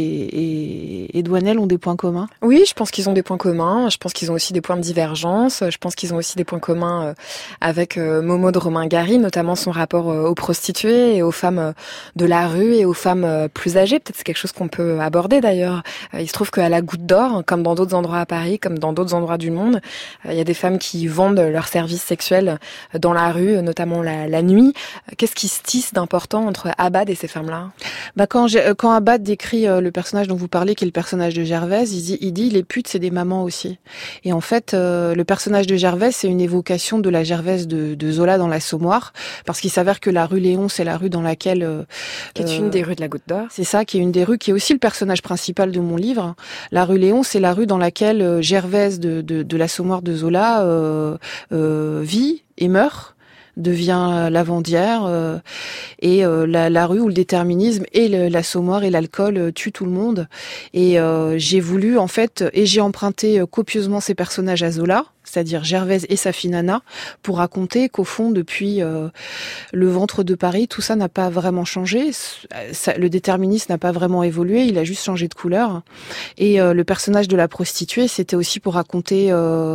et Douanel ont des points communs ? Oui, je pense qu'ils ont des points communs. Je pense qu'ils ont aussi des points de divergence. Je pense qu'ils ont aussi des points communs avec Momo de Romain Gary, notamment son rapport aux prostituées et aux femmes de la rue et aux femmes plus âgées. Peut-être c'est quelque chose qu'on peut aborder d'ailleurs. Il se trouve qu'à la Goutte d'Or, comme dans d'autres endroits à Paris, comme dans d'autres endroits du monde, il y a des femmes qui vendent leurs services sexuels dans la rue, notamment la nuit. Qu'est-ce qui se tisse d'important entre Abad et ces femmes-là ? Quand Abad décrit le personnage dont vous parlez, qui est le personnage de Gervaise, il dit les putes c'est des mamans aussi. Et en fait, le personnage de Gervaise, c'est une évocation de la Gervaise de Zola dans l'Assommoir, parce qu'il s'avère que la rue Léon, c'est la rue dans laquelle qui est une des rues de la Goutte d'Or. C'est ça, qui est une des rues, qui est aussi le personnage principal de mon livre. La rue Léon, c'est la rue dans laquelle Gervaise de l'Assommoir de Zola vit et meurt, devient lavandière, et la rue où le déterminisme et l'Assommoir et l'alcool tuent tout le monde. Et j'ai voulu, en fait, et j'ai emprunté copieusement ces personnages à Zola, c'est-à-dire Gervaise et sa fille Nana, pour raconter qu'au fond, depuis le ventre de Paris, tout ça n'a pas vraiment changé. Le déterminisme n'a pas vraiment évolué, il a juste changé de couleur. Et le personnage de la prostituée, c'était aussi pour raconter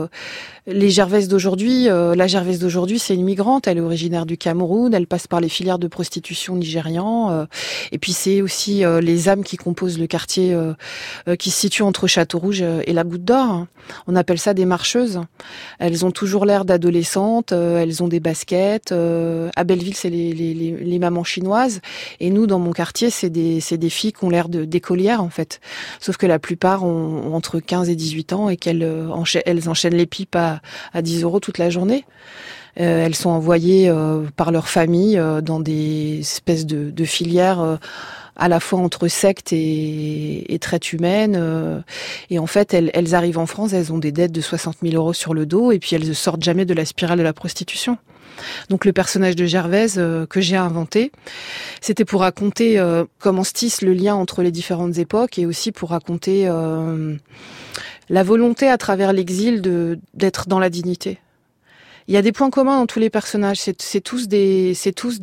les Gervaises d'aujourd'hui. La Gervaise d'aujourd'hui, c'est une migrante, elle est originaire du Cameroun, elle passe par les filières de prostitution nigérian. Et puis c'est aussi les âmes qui composent le quartier qui se situe entre Château-Rouge et la Goutte d'Or. On appelle ça des marcheuses. Elles ont toujours l'air d'adolescentes, elles ont des baskets. À Belleville, c'est les mamans chinoises. Et nous, dans mon quartier, c'est des filles qui ont l'air d'écolières, en fait. Sauf que la plupart ont entre 15 et 18 ans et qu'elles enchaînent les pipes à 10 € toute la journée. Elles sont envoyées par leur famille dans des espèces de filières à la fois entre sectes et traite humaine. Et en fait, elles arrivent en France, elles ont des dettes de 60 000 € sur le dos, et puis elles ne sortent jamais de la spirale de la prostitution. Donc le personnage de Gervaise que j'ai inventé, c'était pour raconter comment se tisse le lien entre les différentes époques, et aussi pour raconter la volonté à travers l'exil d'être dans la dignité. Il y a des points communs dans tous les personnages. C'est tous des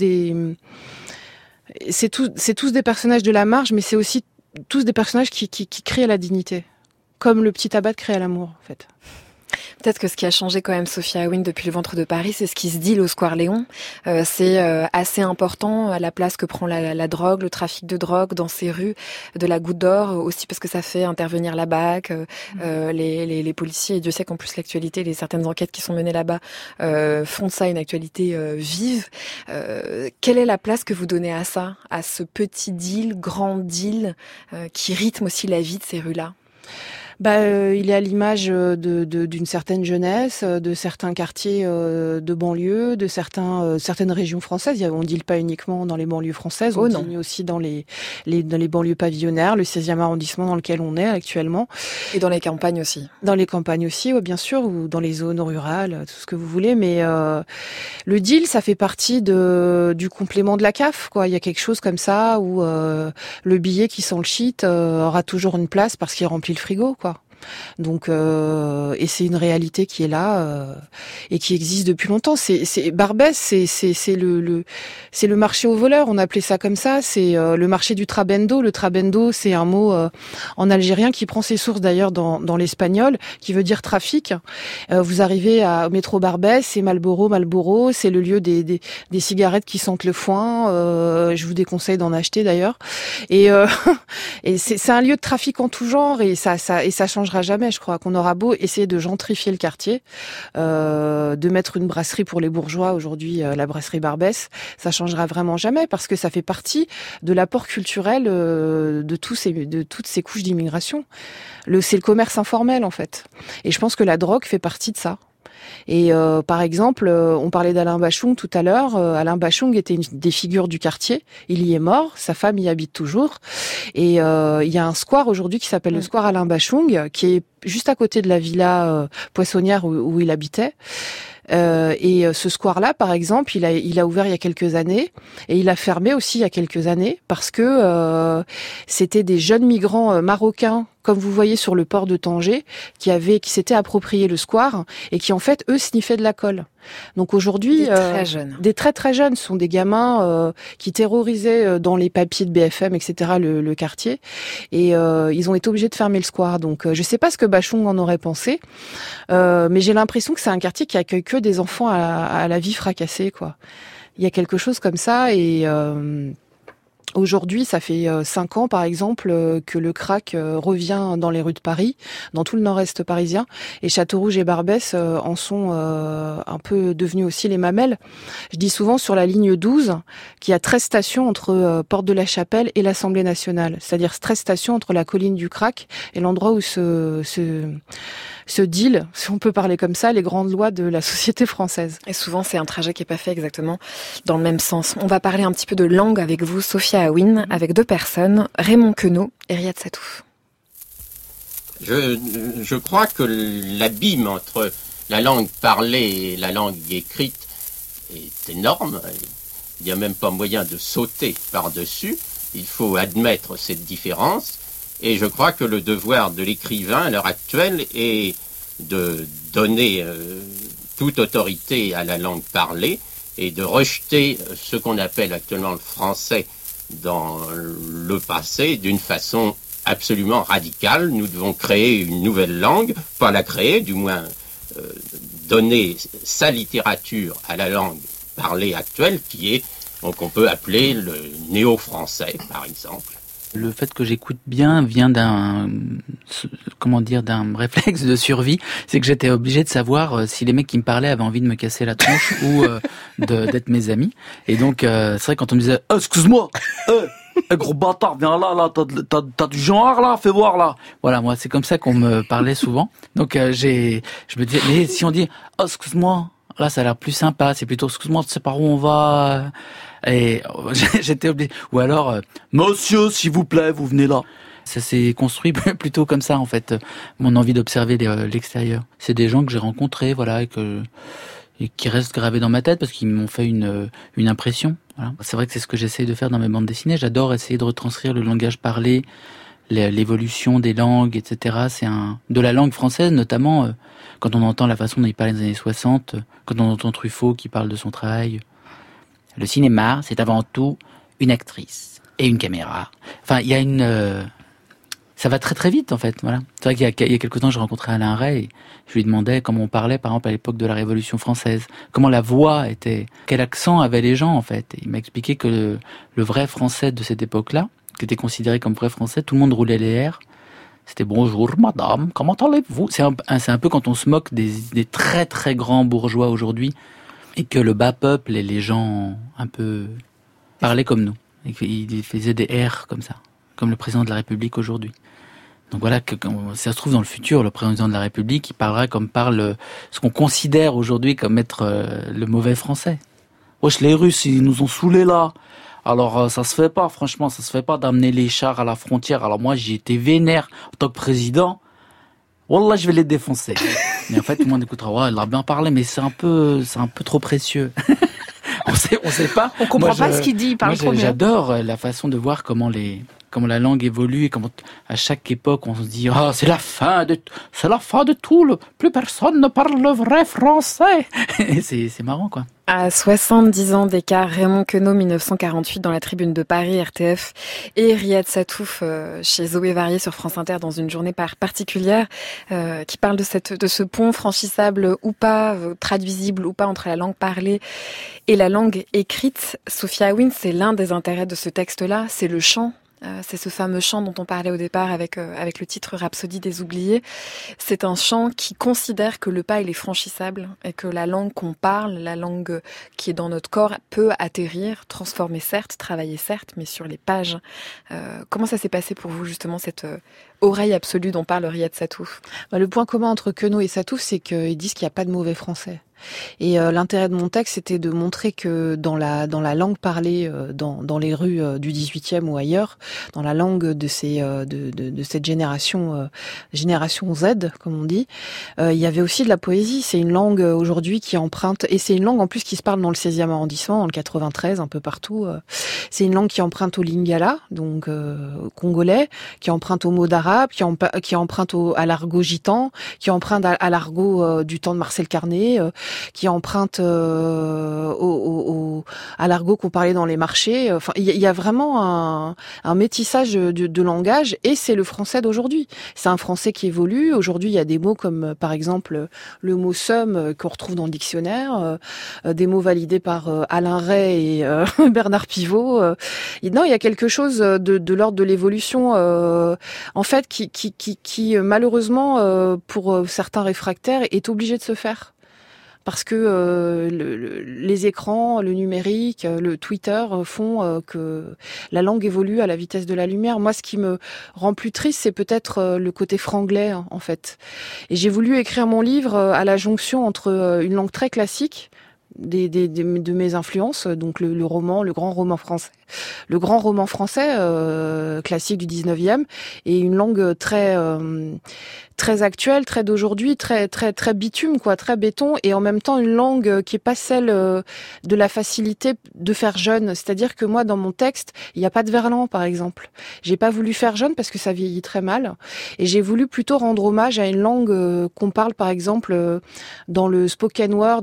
personnages de la marge, mais c'est aussi tous des personnages qui créent à la dignité, comme le petit Abad crée à l'amour, en fait. Peut-être que ce qui a changé quand même Sophia Aouine depuis le ventre de Paris, c'est ce qui se dit au Square Léon. C'est assez important la place que prend la drogue, le trafic de drogue dans ces rues de la Goutte d'Or, aussi parce que ça fait intervenir la BAC, les policiers, et Dieu sait qu'en plus l'actualité, certaines enquêtes qui sont menées là-bas font de ça une actualité vive. Quelle est la place que vous donnez à ça, à ce petit deal, grand deal, qui rythme aussi la vie de ces rues-là ? Il est à l'image d'une certaine jeunesse, de certains quartiers de banlieue, de certaines régions françaises. On ne dit pas uniquement dans les banlieues françaises, on dit aussi dans les banlieues pavillonnaires, le 16e arrondissement dans lequel on est actuellement. Et dans les campagnes aussi. Dans les campagnes aussi, oui, bien sûr, ou dans les zones rurales, tout ce que vous voulez. Mais le deal, ça fait partie du complément de la CAF, quoi. Il y a quelque chose comme ça où le billet qui sent le shit aura toujours une place parce qu'il remplit le frigo, quoi. Donc et c'est une réalité qui est là et qui existe depuis longtemps. Barbès, c'est le marché aux voleurs, on appelait ça comme ça. C'est le marché du trabendo. Le trabendo, c'est un mot en algérien qui prend ses sources d'ailleurs dans l'espagnol, qui veut dire trafic. Vous arrivez au métro Barbès, c'est Marlboro, c'est le lieu des cigarettes qui sentent le foin. Je vous déconseille d'en acheter d'ailleurs. Et c'est un lieu de trafic en tout genre, et ça change changera jamais, je crois. Qu'on aura beau essayer de gentrifier le quartier, de mettre une brasserie pour les bourgeois, aujourd'hui la brasserie Barbès, ça changera vraiment jamais parce que ça fait partie de l'apport culturel de toutes ces couches d'immigration. C'est le commerce informel, en fait. Et je pense que la drogue fait partie de ça. Et par exemple, on parlait d'Alain Bachung tout à l'heure. Alain Bachung était une des figures du quartier. Il y est mort, sa femme y habite toujours. Et il y a un square aujourd'hui qui s'appelle le square Alain Bachung, qui est juste à côté de la villa poissonnière où il habitait. Et ce square-là, par exemple, il a ouvert il y a quelques années et il a fermé aussi il y a quelques années parce que c'était des jeunes migrants marocains, comme vous voyez sur le port de Tanger, qui s'étaient appropriés le square et qui en fait eux sniffaient de la colle. Donc aujourd'hui, des très très jeunes, ce sont des gamins qui terrorisaient dans les papiers de BFM, etc. le quartier, et ils ont été obligés de fermer le square. Donc je sais pas ce que Bachung en aurait pensé, mais j'ai l'impression que c'est un quartier qui accueille que des enfants à la vie fracassée, quoi. Il y a quelque chose comme ça et aujourd'hui, ça fait 5 ans, par exemple, que le crack revient dans les rues de Paris, dans tout le nord-est parisien. Et Châteaurouge et Barbès en sont un peu devenus aussi les mamelles. Je dis souvent sur la ligne 12 qu'il y a 13 stations entre Porte de la Chapelle et l'Assemblée nationale. C'est-à-dire 13 stations entre la colline du crack et l'endroit où se deal, si on peut parler comme ça, les grandes lois de la société française. Et souvent, c'est un trajet qui n'est pas fait exactement dans le même sens. On va parler un petit peu de langue avec vous, Sophia Aouine, avec 2 personnes, Raymond Queneau et Riyad Satouf. Je crois que l'abîme entre la langue parlée et la langue écrite est énorme. Il n'y a même pas moyen de sauter par-dessus. Il faut admettre cette différence. Et je crois que le devoir de l'écrivain à l'heure actuelle est de donner toute autorité à la langue parlée et de rejeter ce qu'on appelle actuellement le français dans le passé d'une façon absolument radicale. Nous devons créer une nouvelle langue, pas la créer, du moins donner sa littérature à la langue parlée actuelle qui est, qu'on peut appeler le néo-français par exemple. Le fait que j'écoute bien vient d'un réflexe de survie. C'est que j'étais obligé de savoir si les mecs qui me parlaient avaient envie de me casser la tronche ou d'être mes amis. Et donc, c'est vrai quand on me disait « excuse-moi, gros bâtard, viens là, t'as du genre là, fais voir là ». Voilà, moi, c'est comme ça qu'on me parlait souvent. Donc, je me disais, mais si on dit « oh, excuse-moi », là, ça a l'air plus sympa. C'est plutôt « excuse-moi, tu sais par où on va ?» Et j'étais obligé. Ou alors, monsieur, s'il vous plaît, vous venez là. Ça s'est construit plutôt comme ça, en fait, mon envie d'observer l'extérieur. C'est des gens que j'ai rencontrés, voilà, et qui restent gravés dans ma tête parce qu'ils m'ont fait une impression. Voilà. C'est vrai que c'est ce que j'essaie de faire dans mes bandes dessinées. J'adore essayer de retranscrire le langage parlé, l'évolution des langues, etc. C'est de la langue française, notamment quand on entend la façon dont il parlait des années 60, quand on entend Truffaut qui parle de son travail. Le cinéma, c'est avant tout une actrice et une caméra. Enfin, il y a ça va très très vite en fait. Voilà. C'est vrai qu'il y a quelque temps, j'ai rencontré Alain Ray et je lui demandais comment on parlait, par exemple, à l'époque de la Révolution française, comment la voix était, quel accent avaient les gens en fait. Et il m'a expliqué que le vrai français de cette époque-là, qui était considéré comme vrai français, tout le monde roulait les R. C'était bonjour madame, comment allez-vous? C'est un peu quand on se moque des très très grands bourgeois aujourd'hui. Et que le bas peuple et les gens un peu parlaient comme nous. Et qu'ils faisaient des R comme ça. Comme le président de la République aujourd'hui. Donc voilà, ça se trouve dans le futur, le président de la République, il parlera comme parle ce qu'on considère aujourd'hui comme être le mauvais français. Wesh, les Russes, ils nous ont saoulés là. Alors ça se fait pas, franchement, ça se fait pas d'amener les chars à la frontière. Alors moi, j'ai été vénère en tant que président. Wallah, je vais les défoncer. Mais en fait, tout le monde écoutera. Ouais, il a bien parlé, mais c'est un peu trop précieux. on sait pas. On comprend pas ce qu'il dit. Il parle trop bien. J'adore la façon de voir comment la langue évolue et comment à chaque époque on se dit c'est la fin de tout. Plus personne ne parle le vrai français. Et c'est marrant quoi. À 70 ans d'écart, Raymond Queneau, 1948, dans la Tribune de Paris, RTF, et Riyad Satouf chez Zoé Varier sur France Inter dans une journée particulière, qui parle de ce pont franchissable ou pas, traduisible ou pas entre la langue parlée et la langue écrite. Sophia Aouine, c'est l'un des intérêts de ce texte-là, c'est le chant. C'est ce fameux chant dont on parlait au départ avec le titre Rhapsodie des oubliés. C'est un chant qui considère que le pas il est franchissable et que la langue qu'on parle, la langue qui est dans notre corps peut atterrir, transformer certes, travailler certes, mais sur les pages. Comment ça s'est passé pour vous justement cette oreille absolue dont parle Riyad Sattouf? Le point commun entre Queneau et Sattouf, c'est qu'ils disent qu'il n'y a pas de mauvais français. Et l'intérêt de mon texte, c'était de montrer que dans la langue parlée dans les rues du 18e ou ailleurs, dans la langue de cette génération Z, comme on dit, il y avait aussi de la poésie. C'est une langue aujourd'hui qui emprunte, et c'est une langue en plus qui se parle dans le 16e arrondissement, dans le 93, un peu partout. C'est une langue qui emprunte au lingala, donc congolais, qui emprunte au mot d'arabe, qui emprunte à l'argot gitan, qui emprunte à l'argot du temps de Marcel Carné, qui emprunte à l'argot qu'on parlait dans les marchés. Enfin, il y a vraiment un métissage de langage, et c'est le français d'aujourd'hui. C'est un français qui évolue. Aujourd'hui, il y a des mots comme, par exemple, le mot somme qu'on retrouve dans le dictionnaire, des mots validés par Alain Ray et Bernard Pivot. Non, il y a quelque chose de l'ordre de l'évolution, en fait, qui malheureusement, pour certains réfractaires, est obligé de se faire. Parce que les écrans, le numérique, le Twitter font que la langue évolue à la vitesse de la lumière. Moi, ce qui me rend plus triste, c'est peut-être le côté franglais, en fait. Et j'ai voulu écrire mon livre à la jonction entre une langue très classique, de mes influences, donc le roman, le grand roman français classique du 19e, et une langue très actuelle, très d'aujourd'hui, très bitume, quoi, très béton, et en même temps une langue qui est pas celle de la facilité de faire jeune. C'est-à-dire que moi, dans mon texte, il n'y a pas de verlan, par exemple. J'ai pas voulu faire jeune parce que ça vieillit très mal, et j'ai voulu plutôt rendre hommage à une langue qu'on parle, par exemple, dans le spoken word,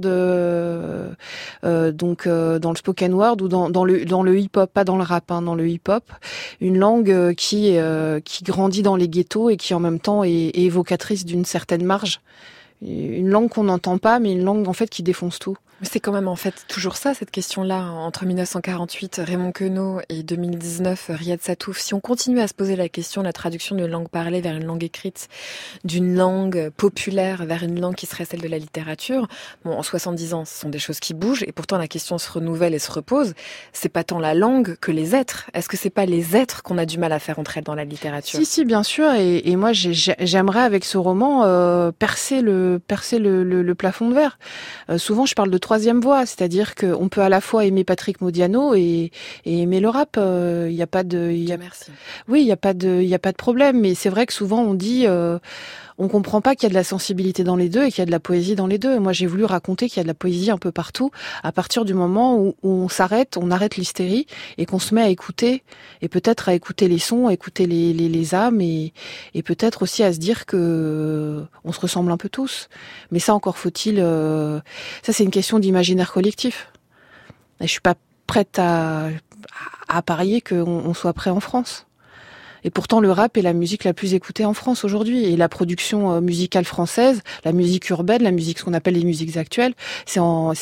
dans le spoken word ou dans le hip-hop, pas dans le rap, dans le hip-hop, une langue qui grandit dans les ghettos et qui en même temps est évocatrice d'une certaine marge. Une langue qu'on n'entend pas, mais une langue en fait qui défonce tout. Mais c'est quand même en fait toujours ça, cette question-là, entre 1948, Raymond Queneau, et 2019, Riyad Sattouf. Si on continue à se poser la question de la traduction d'une langue parlée vers une langue écrite, d'une langue populaire vers une langue qui serait celle de la littérature, en 70 ans, ce sont des choses qui bougent, et pourtant la question se renouvelle et se repose. C'est pas tant la langue que les êtres. Est-ce que c'est pas les êtres qu'on a du mal à faire entrer dans la littérature? Si, bien sûr, et moi j'aimerais avec ce roman percer le plafond de verre. Souvent je parle de troisième voie, c'est-à-dire qu'on peut à la fois aimer Patrick Modiano et aimer le rap. Il y a pas de, merci. Oui, il y a pas de problème. Mais c'est vrai que souvent on dit, on comprend pas qu'il y a de la sensibilité dans les deux et qu'il y a de la poésie dans les deux. Moi, j'ai voulu raconter qu'il y a de la poésie un peu partout, à partir du moment où on arrête l'hystérie et qu'on se met à écouter, et peut-être à écouter les sons, à écouter les âmes, et peut-être aussi à se dire que on se ressemble un peu tous. Mais ça, encore faut-il. Ça, c'est une question d'imaginaire collectif. Et je suis pas prête à parier qu'on soit prêt en France. Et pourtant, le rap est la musique la plus écoutée en France aujourd'hui. Et la production musicale française, la musique urbaine, la musique, ce qu'on appelle les musiques actuelles, c'est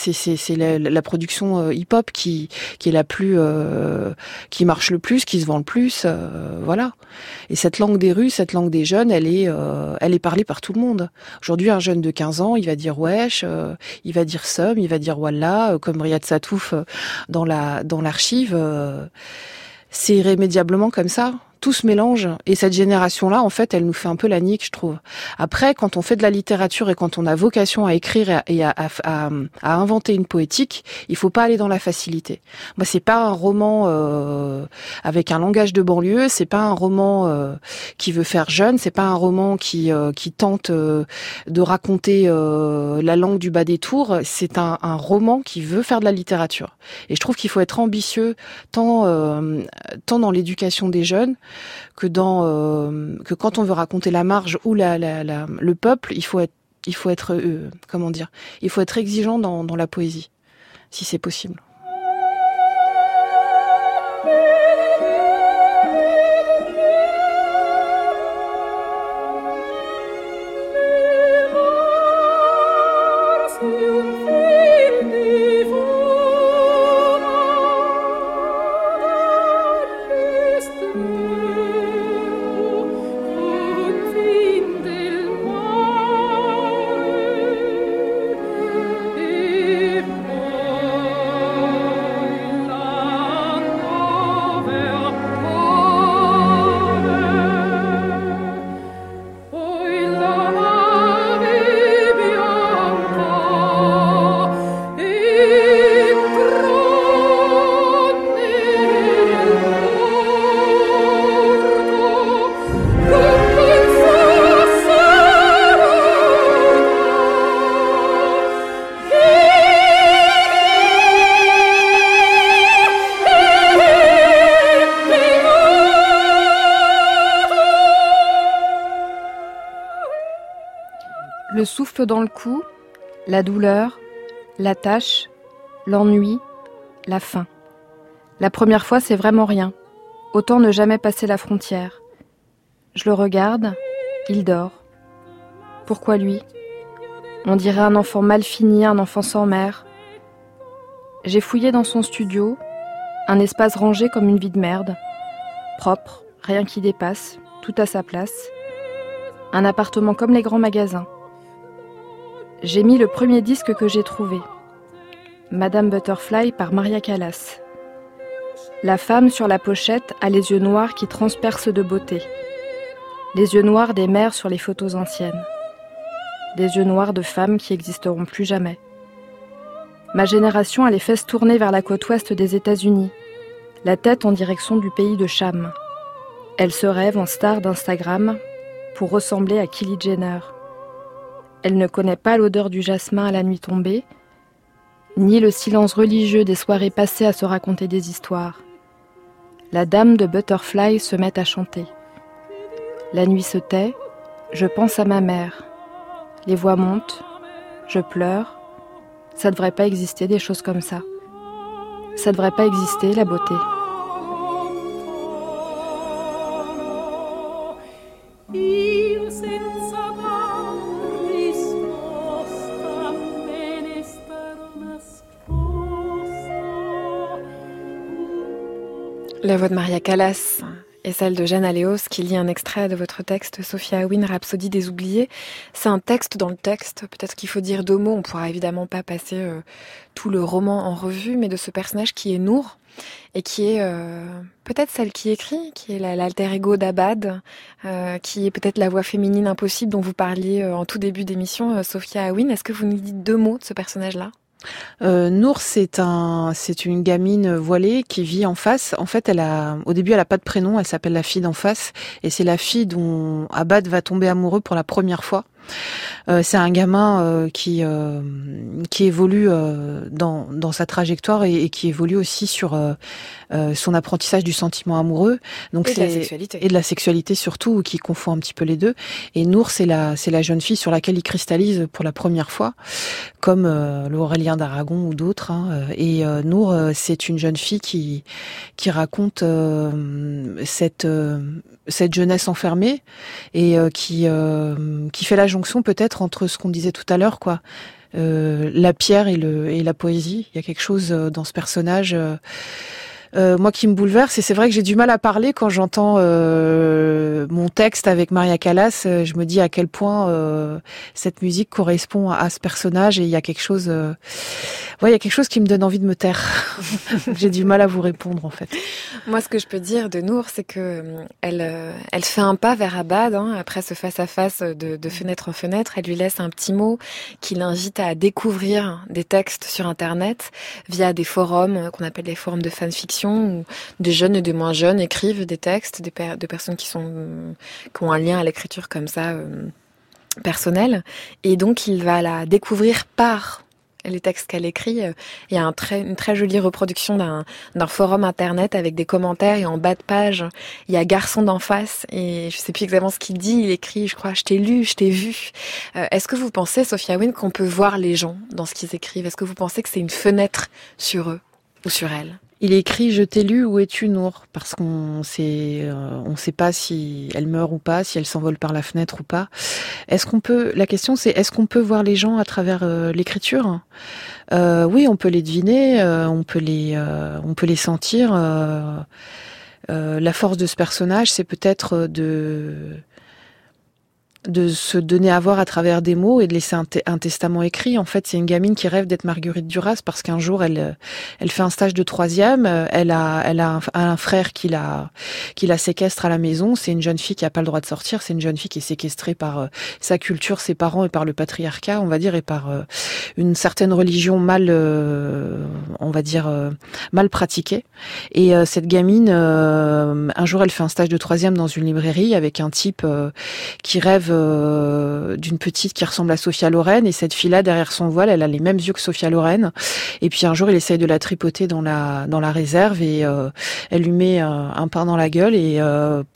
la production hip-hop qui est la plus, qui marche le plus, qui se vend le plus, voilà. Et cette langue des rues, cette langue des jeunes, elle est parlée par tout le monde. Aujourd'hui, un jeune de 15 ans, il va dire wesh, il va dire somme, il va dire wallah, comme Riyad Sattouf dans l'archive. C'est irrémédiablement comme ça. Tout se mélange, et cette génération-là, en fait, elle nous fait un peu la nique, je trouve. Après, quand on fait de la littérature et quand on a vocation à écrire et à inventer une poétique, il faut pas aller dans la facilité. Moi, c'est pas un roman avec un langage de banlieue, c'est pas un roman qui veut faire jeune, c'est pas un roman qui tente de raconter la langue du bas des tours. C'est un roman qui veut faire de la littérature. Et je trouve qu'il faut être ambitieux tant dans l'éducation des jeunes que quand on veut raconter la marge ou le peuple, il faut être exigeant dans la poésie, si c'est possible. Le souffle dans le cou, la douleur, la tâche, l'ennui, la faim. La première fois, c'est vraiment rien. Autant ne jamais passer la frontière. Je le regarde, il dort. Pourquoi lui ? On dirait un enfant mal fini, un enfant sans mère. J'ai fouillé dans son studio, un espace rangé comme une vie de merde. Propre, rien qui dépasse, tout à sa place. Un appartement comme les grands magasins. J'ai mis le premier disque que j'ai trouvé. Madame Butterfly par Maria Callas. La femme sur la pochette a les yeux noirs qui transpercent de beauté. Les yeux noirs des mères sur les photos anciennes. Des yeux noirs de femmes qui n'existeront plus jamais. Ma génération a les fesses tournées vers la côte ouest des États-Unis, la tête en direction du pays de Cham. Elle se rêve en star d'Instagram pour ressembler à Kylie Jenner. Elle ne connaît pas l'odeur du jasmin à la nuit tombée, ni le silence religieux des soirées passées à se raconter des histoires. La dame de Butterfly se met à chanter. La nuit se tait, je pense à ma mère. Les voix montent, je pleure. Ça devrait pas exister des choses comme ça. Ça devrait pas exister la beauté. La voix de Maria Callas et celle de Jeanne Aléos qui lit un extrait de votre texte, Sophia Aouine, Rhapsodie des oubliés. C'est un texte dans le texte, peut-être qu'il faut dire 2 mots, on pourra évidemment pas passer tout le roman en revue, mais de ce personnage qui est Nour, et qui est peut-être celle qui écrit, qui est l'alter ego d'Abad, qui est peut-être la voix féminine impossible dont vous parliez en tout début d'émission, Sophia Aouine. Est-ce que vous nous dites 2 mots de ce personnage-là ? Nour, c'est une gamine voilée qui vit en face. En fait, au début, elle a pas de prénom. Elle s'appelle la fille d'en face, et c'est la fille dont Abad va tomber amoureux pour la première fois. C'est un gamin qui évolue dans sa trajectoire et qui évolue aussi sur son apprentissage du sentiment amoureux. Donc et de la sexualité. Et de la sexualité surtout, qui confond un petit peu les deux. Et Nour, c'est la jeune fille sur laquelle il cristallise pour la première fois, comme l'Aurélien d'Aragon ou d'autres. Et Nour, c'est une jeune fille qui raconte cette jeunesse enfermée et qui fait la jonction peut-être entre ce qu'on disait tout à l'heure, quoi. La pierre et la poésie. Il y a quelque chose dans ce personnage moi qui me bouleverse, et c'est vrai que j'ai du mal à parler quand j'entends mon texte avec Maria Callas. Je me dis à quel point cette musique correspond à ce personnage, et il y a quelque chose il y a quelque chose qui me donne envie de me taire. J'ai du mal à vous répondre en fait. Moi, ce que je peux dire de Nour, c'est que elle fait un pas vers Abad, après ce face-à-face de fenêtre en fenêtre. Elle lui laisse un petit mot qui l'invite à découvrir des textes sur Internet via des forums qu'on appelle les forums de fanfiction, où des jeunes et des moins jeunes écrivent des textes, de personnes qui ont un lien à l'écriture comme ça, personnel. Et donc, il va la découvrir par les textes qu'elle écrit. Il y a une très jolie reproduction d'un forum internet avec des commentaires, et en bas de page, il y a garçon d'en face, et je sais plus exactement ce qu'il dit. Il écrit, je crois, je t'ai lu, je t'ai vu. Est-ce que vous pensez, Sophia Aouine, qu'on peut voir les gens dans ce qu'ils écrivent? Est-ce que vous pensez que c'est une fenêtre sur eux ou sur elles? Il écrit « Je t'ai lu, où es-tu Nour ?» parce qu'on sait pas si elle meurt ou pas, si elle s'envole par la fenêtre ou pas. La question c'est, est-ce qu'on peut voir les gens à travers l'écriture ? Oui, on peut les deviner, on peut les sentir. La force de ce personnage, c'est peut-être de se donner à voir à travers des mots et de laisser un testament écrit. En fait, c'est une gamine qui rêve d'être Marguerite Duras, parce qu'un jour, elle fait un stage de 3e, elle a un frère qui la séquestre à la maison. C'est une jeune fille qui a pas le droit de sortir, c'est une jeune fille qui est séquestrée par sa culture, ses parents, et par le patriarcat, on va dire, et par une certaine religion mal pratiquée. Et cette gamine, un jour, elle fait un stage de 3e dans une librairie avec un type qui rêve d'une petite qui ressemble à Sophia Loren, et cette fille-là, derrière son voile, elle a les mêmes yeux que Sophia Loren. Et puis un jour, il essaye de la tripoter dans la réserve, et elle lui met un pain dans la gueule, et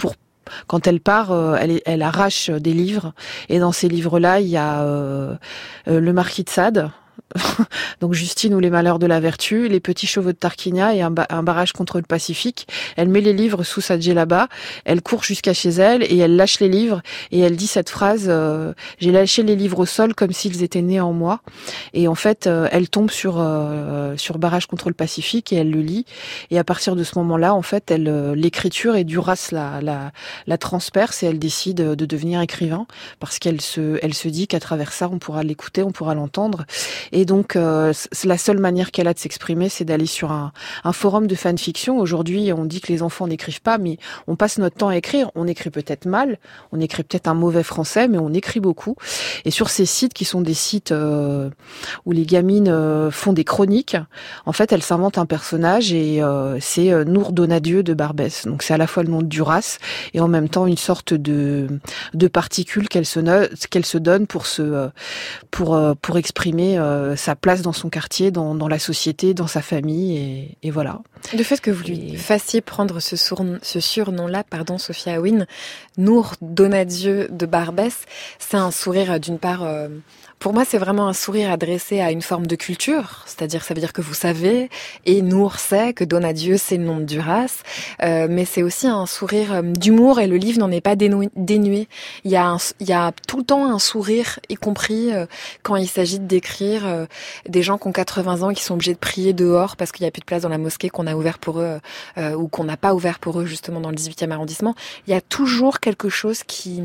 quand elle part, elle arrache des livres. Et dans ces livres-là, il y a Le Marquis de Sade. Donc Justine ou les malheurs de la vertu, les petits chevaux de Tarquinia et un barrage contre le Pacifique. Elle met les livres sous sa djellaba, elle court jusqu'à chez elle et elle lâche les livres et elle dit cette phrase j'ai lâché les livres au sol comme s'ils étaient nés en moi. Et en fait elle tombe sur barrage contre le Pacifique et elle le lit, et à partir de ce moment-là en fait l'écriture et Duras la transperce et elle décide de devenir écrivain parce qu'elle se dit qu'à travers ça on pourra l'écouter, on pourra l'entendre. Et donc, la seule manière qu'elle a de s'exprimer, c'est d'aller sur un forum de fanfiction. Aujourd'hui, on dit que les enfants n'écrivent pas, mais on passe notre temps à écrire. On écrit peut-être mal, on écrit peut-être un mauvais français, mais on écrit beaucoup. Et sur ces sites, qui sont des sites où les gamines font des chroniques, en fait, elles s'inventent un personnage et c'est Nour Donadieu de Barbès. Donc, c'est à la fois le nom de Duras et en même temps une sorte de particule qu'elle se donne pour exprimer sa place dans son quartier, dans la société, dans sa famille, et voilà. Le fait que vous lui fassiez prendre ce surnom-là, Sophia Aouine, Nour Donadieu de Barbès, c'est un sourire d'une part... Pour moi, c'est vraiment un sourire adressé à une forme de culture, c'est-à-dire ça veut dire que vous savez, et Nour sait que Donadieu, c'est le nom de Duras, mais c'est aussi un sourire d'humour, et le livre n'en est pas dénué. Il y a tout le temps un sourire, y compris quand il s'agit de décrire des gens qui ont 80 ans et qui sont obligés de prier dehors parce qu'il n'y a plus de place dans la mosquée qu'on a ouvert pour eux, ou qu'on n'a pas ouvert pour eux justement dans le 18e arrondissement. Il y a toujours quelque chose qui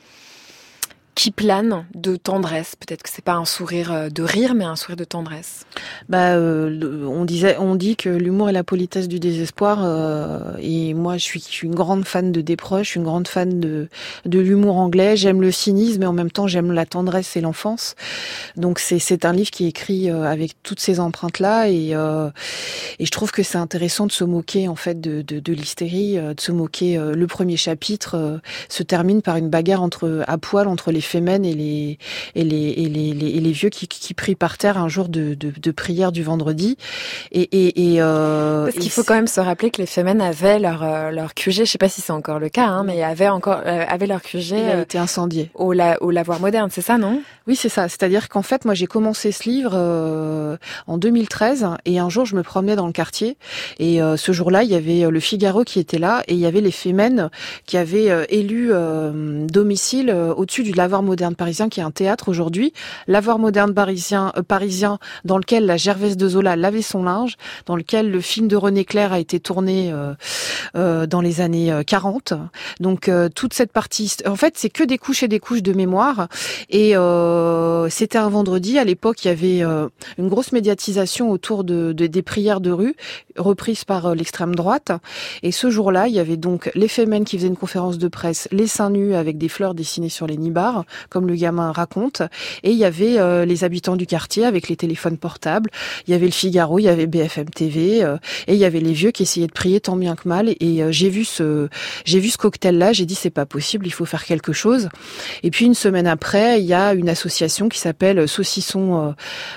plane de tendresse. Peut-être que c'est pas un sourire de rire, mais un sourire de tendresse. On dit que l'humour est la politesse du désespoir, et moi je suis une grande fan de Desproges, je suis une grande fan de l'humour anglais. J'aime le cynisme, mais en même temps j'aime la tendresse et l'enfance. Donc c'est un livre qui est écrit avec toutes ces empreintes-là, et je trouve que c'est intéressant de se moquer en fait de l'hystérie, de se moquer. Le premier chapitre se termine par une bagarre à poil entre les fémènes et les vieux qui prient par terre un jour de prière du vendredi. Parce qu'il faut quand même se rappeler que les fémènes avaient leur QG, je sais pas si c'est encore le cas, mais avaient leur QG. Il a été incendié. Au lavoir moderne, c'est ça, non? Oui, c'est ça. C'est-à-dire qu'en fait, moi, j'ai commencé ce livre en 2013, et un jour, je me promenais dans le quartier, et ce jour-là, il y avait le Figaro qui était là, et il y avait les fémènes qui avaient élu domicile au-dessus du lavoir moderne parisien, qui est un théâtre aujourd'hui. Lavoir moderne parisien dans lequel la Gervaise de Zola lavait son linge, dans lequel le film de René Clair a été tourné dans les années 40. Donc toute cette partie, en fait, c'est que des couches et des couches de mémoire. Et c'était un vendredi. À l'époque, il y avait une grosse médiatisation autour des prières de rue reprises par l'extrême droite. Et ce jour-là, il y avait donc les fémènes qui faisaient une conférence de presse, les seins nus avec des fleurs dessinées sur les nibards, comme le gamin raconte. Et il y avait les habitants du quartier avec les téléphones portables. Il y avait le Figaro, il y avait BFM TV, et il y avait les vieux qui essayaient de prier tant bien que mal. Et j'ai vu ce cocktail-là. J'ai dit c'est pas possible, il faut faire quelque chose. Et puis une semaine après, il y a une association qui s'appelle Saucisson,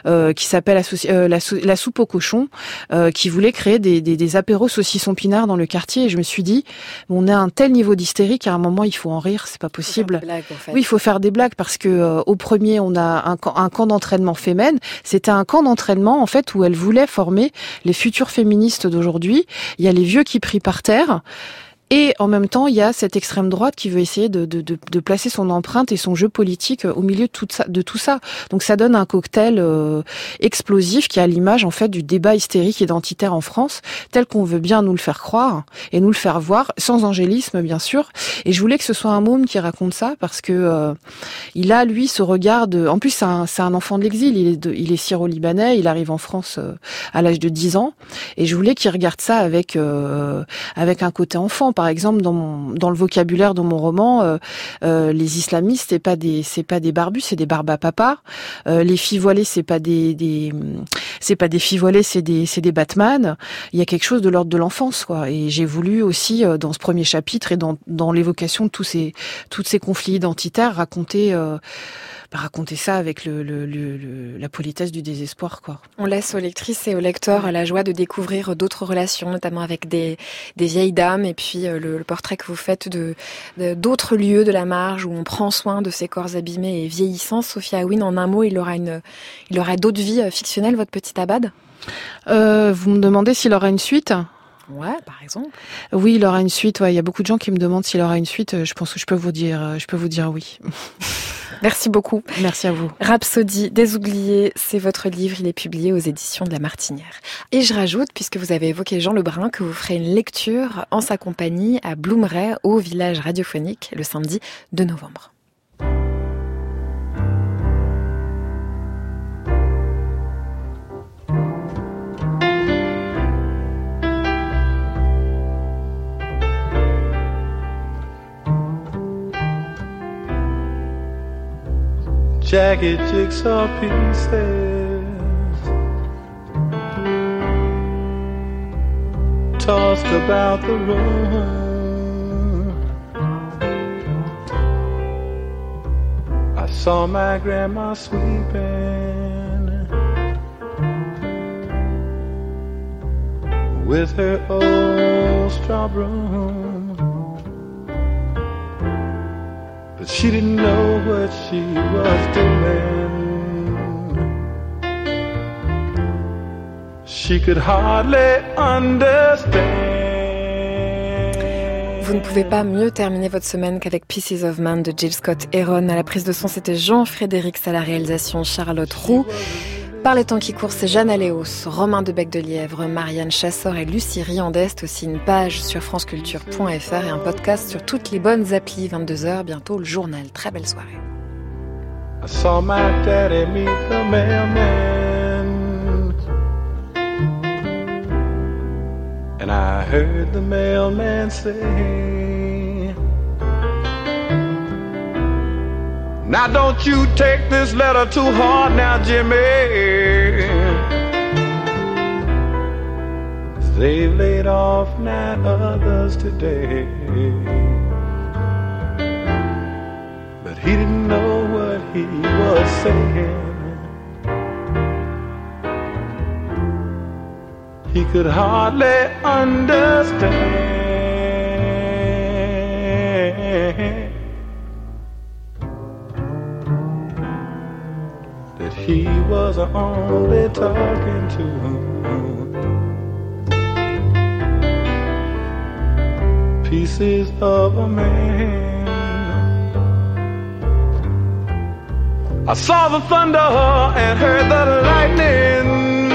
la soupe au cochon, qui voulait créer des apéros saucissons pinards dans le quartier. Et je me suis dit, on est à un tel niveau d'hystérie qu'à un moment il faut en rire, c'est pas possible. Blagues, en fait. Oui, il faut faire des blagues parce que au premier on a un camp d'entraînement féminin. C'était un camp d'entraînement en fait où elle voulait former les futures féministes d'aujourd'hui. Il y a les vieux qui prient par terre. Et en même temps, il y a cette extrême droite qui veut essayer de placer son empreinte et son jeu politique au milieu de tout ça. Donc ça donne un cocktail explosif qui a l'image en fait du débat hystérique identitaire en France, tel qu'on veut bien nous le faire croire et nous le faire voir, sans angélisme bien sûr. Et je voulais que ce soit un môme qui raconte ça parce que il a lui ce regard de... En plus c'est un enfant de l'exil, il est syro-libanais, il arrive en France à l'âge de 10 ans, et je voulais qu'il regarde ça avec un côté enfant. Par exemple, dans le vocabulaire de mon roman, les islamistes c'est pas des barbus, c'est des barbes à papa. Les filles voilées c'est pas des filles voilées, c'est des Batman. Il y a quelque chose de l'ordre de l'enfance, quoi. Et j'ai voulu aussi dans ce premier chapitre et dans l'évocation de toutes ces conflits identitaires raconter raconter ça avec la politesse du désespoir, quoi. On laisse aux lectrices et aux lecteurs la joie de découvrir d'autres relations, notamment avec des vieilles dames, et puis le portrait que vous faites d'autres lieux de la marge où on prend soin de ces corps abîmés et vieillissants. Sophia Aouine, en un mot, il aura d'autres vies fictionnelles, votre petit Abad ? Vous me demandez s'il aura une suite ? Ouais, par exemple. Oui, il aura une suite. Ouais, il y a beaucoup de gens qui me demandent s'il aura une suite. Je pense que je peux vous dire oui. Merci beaucoup. Merci à vous. Rhapsodie des oubliés, c'est votre livre. Il est publié aux éditions de La Martinière. Et je rajoute, puisque vous avez évoqué Jean Lebrun, que vous ferez une lecture en sa compagnie à Bloomeray, au village radiophonique, le samedi 2 novembre. Jagged jigsaw pieces tossed about the room. I saw my grandma sweeping with her old straw broom. But she didn't know what she was doing. She could hardly understand. Vous ne pouvez pas mieux terminer votre semaine qu'avec Pieces of Man de Jill Scott Heron. À la prise de son, c'était Jean-Frédéric, à la réalisation Charlotte Roux. Par les temps qui courent, c'est Jeanne Aléos, Romain de Bec-de-Lièvre, Marianne Chassor et Lucie Riandest. Aussi une page sur franceculture.fr et un podcast sur toutes les bonnes applis. 22h, bientôt le journal. Très belle soirée. I saw my daddy meet the mailman, and I heard the mailman say, now don't you take this letter too hard now, Jimmy. They've laid off 9 others today. But he didn't know what he was saying. He could hardly understand that he was only talking to pieces of a man. I saw the thunder and heard the lightning,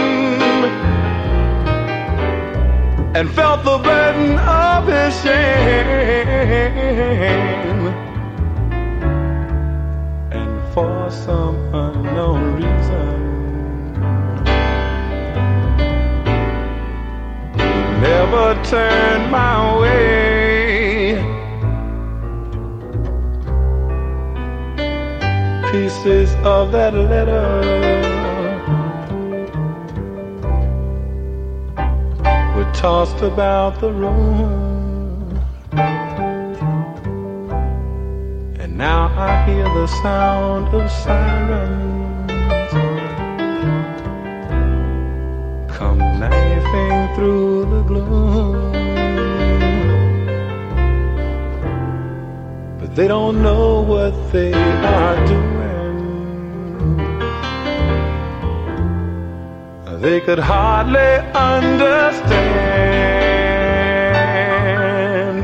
and felt the burden of his shame. And for some unknown reason, he never turned my way. Pieces of that letter were tossed about the room, and now I hear the sound of sirens come knifing through the gloom. But they don't know what they are doing. They could hardly understand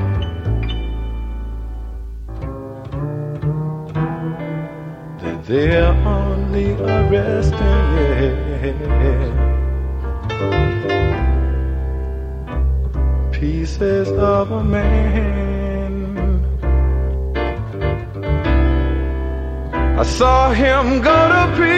that they're only arresting pieces of a man. I saw him go to prison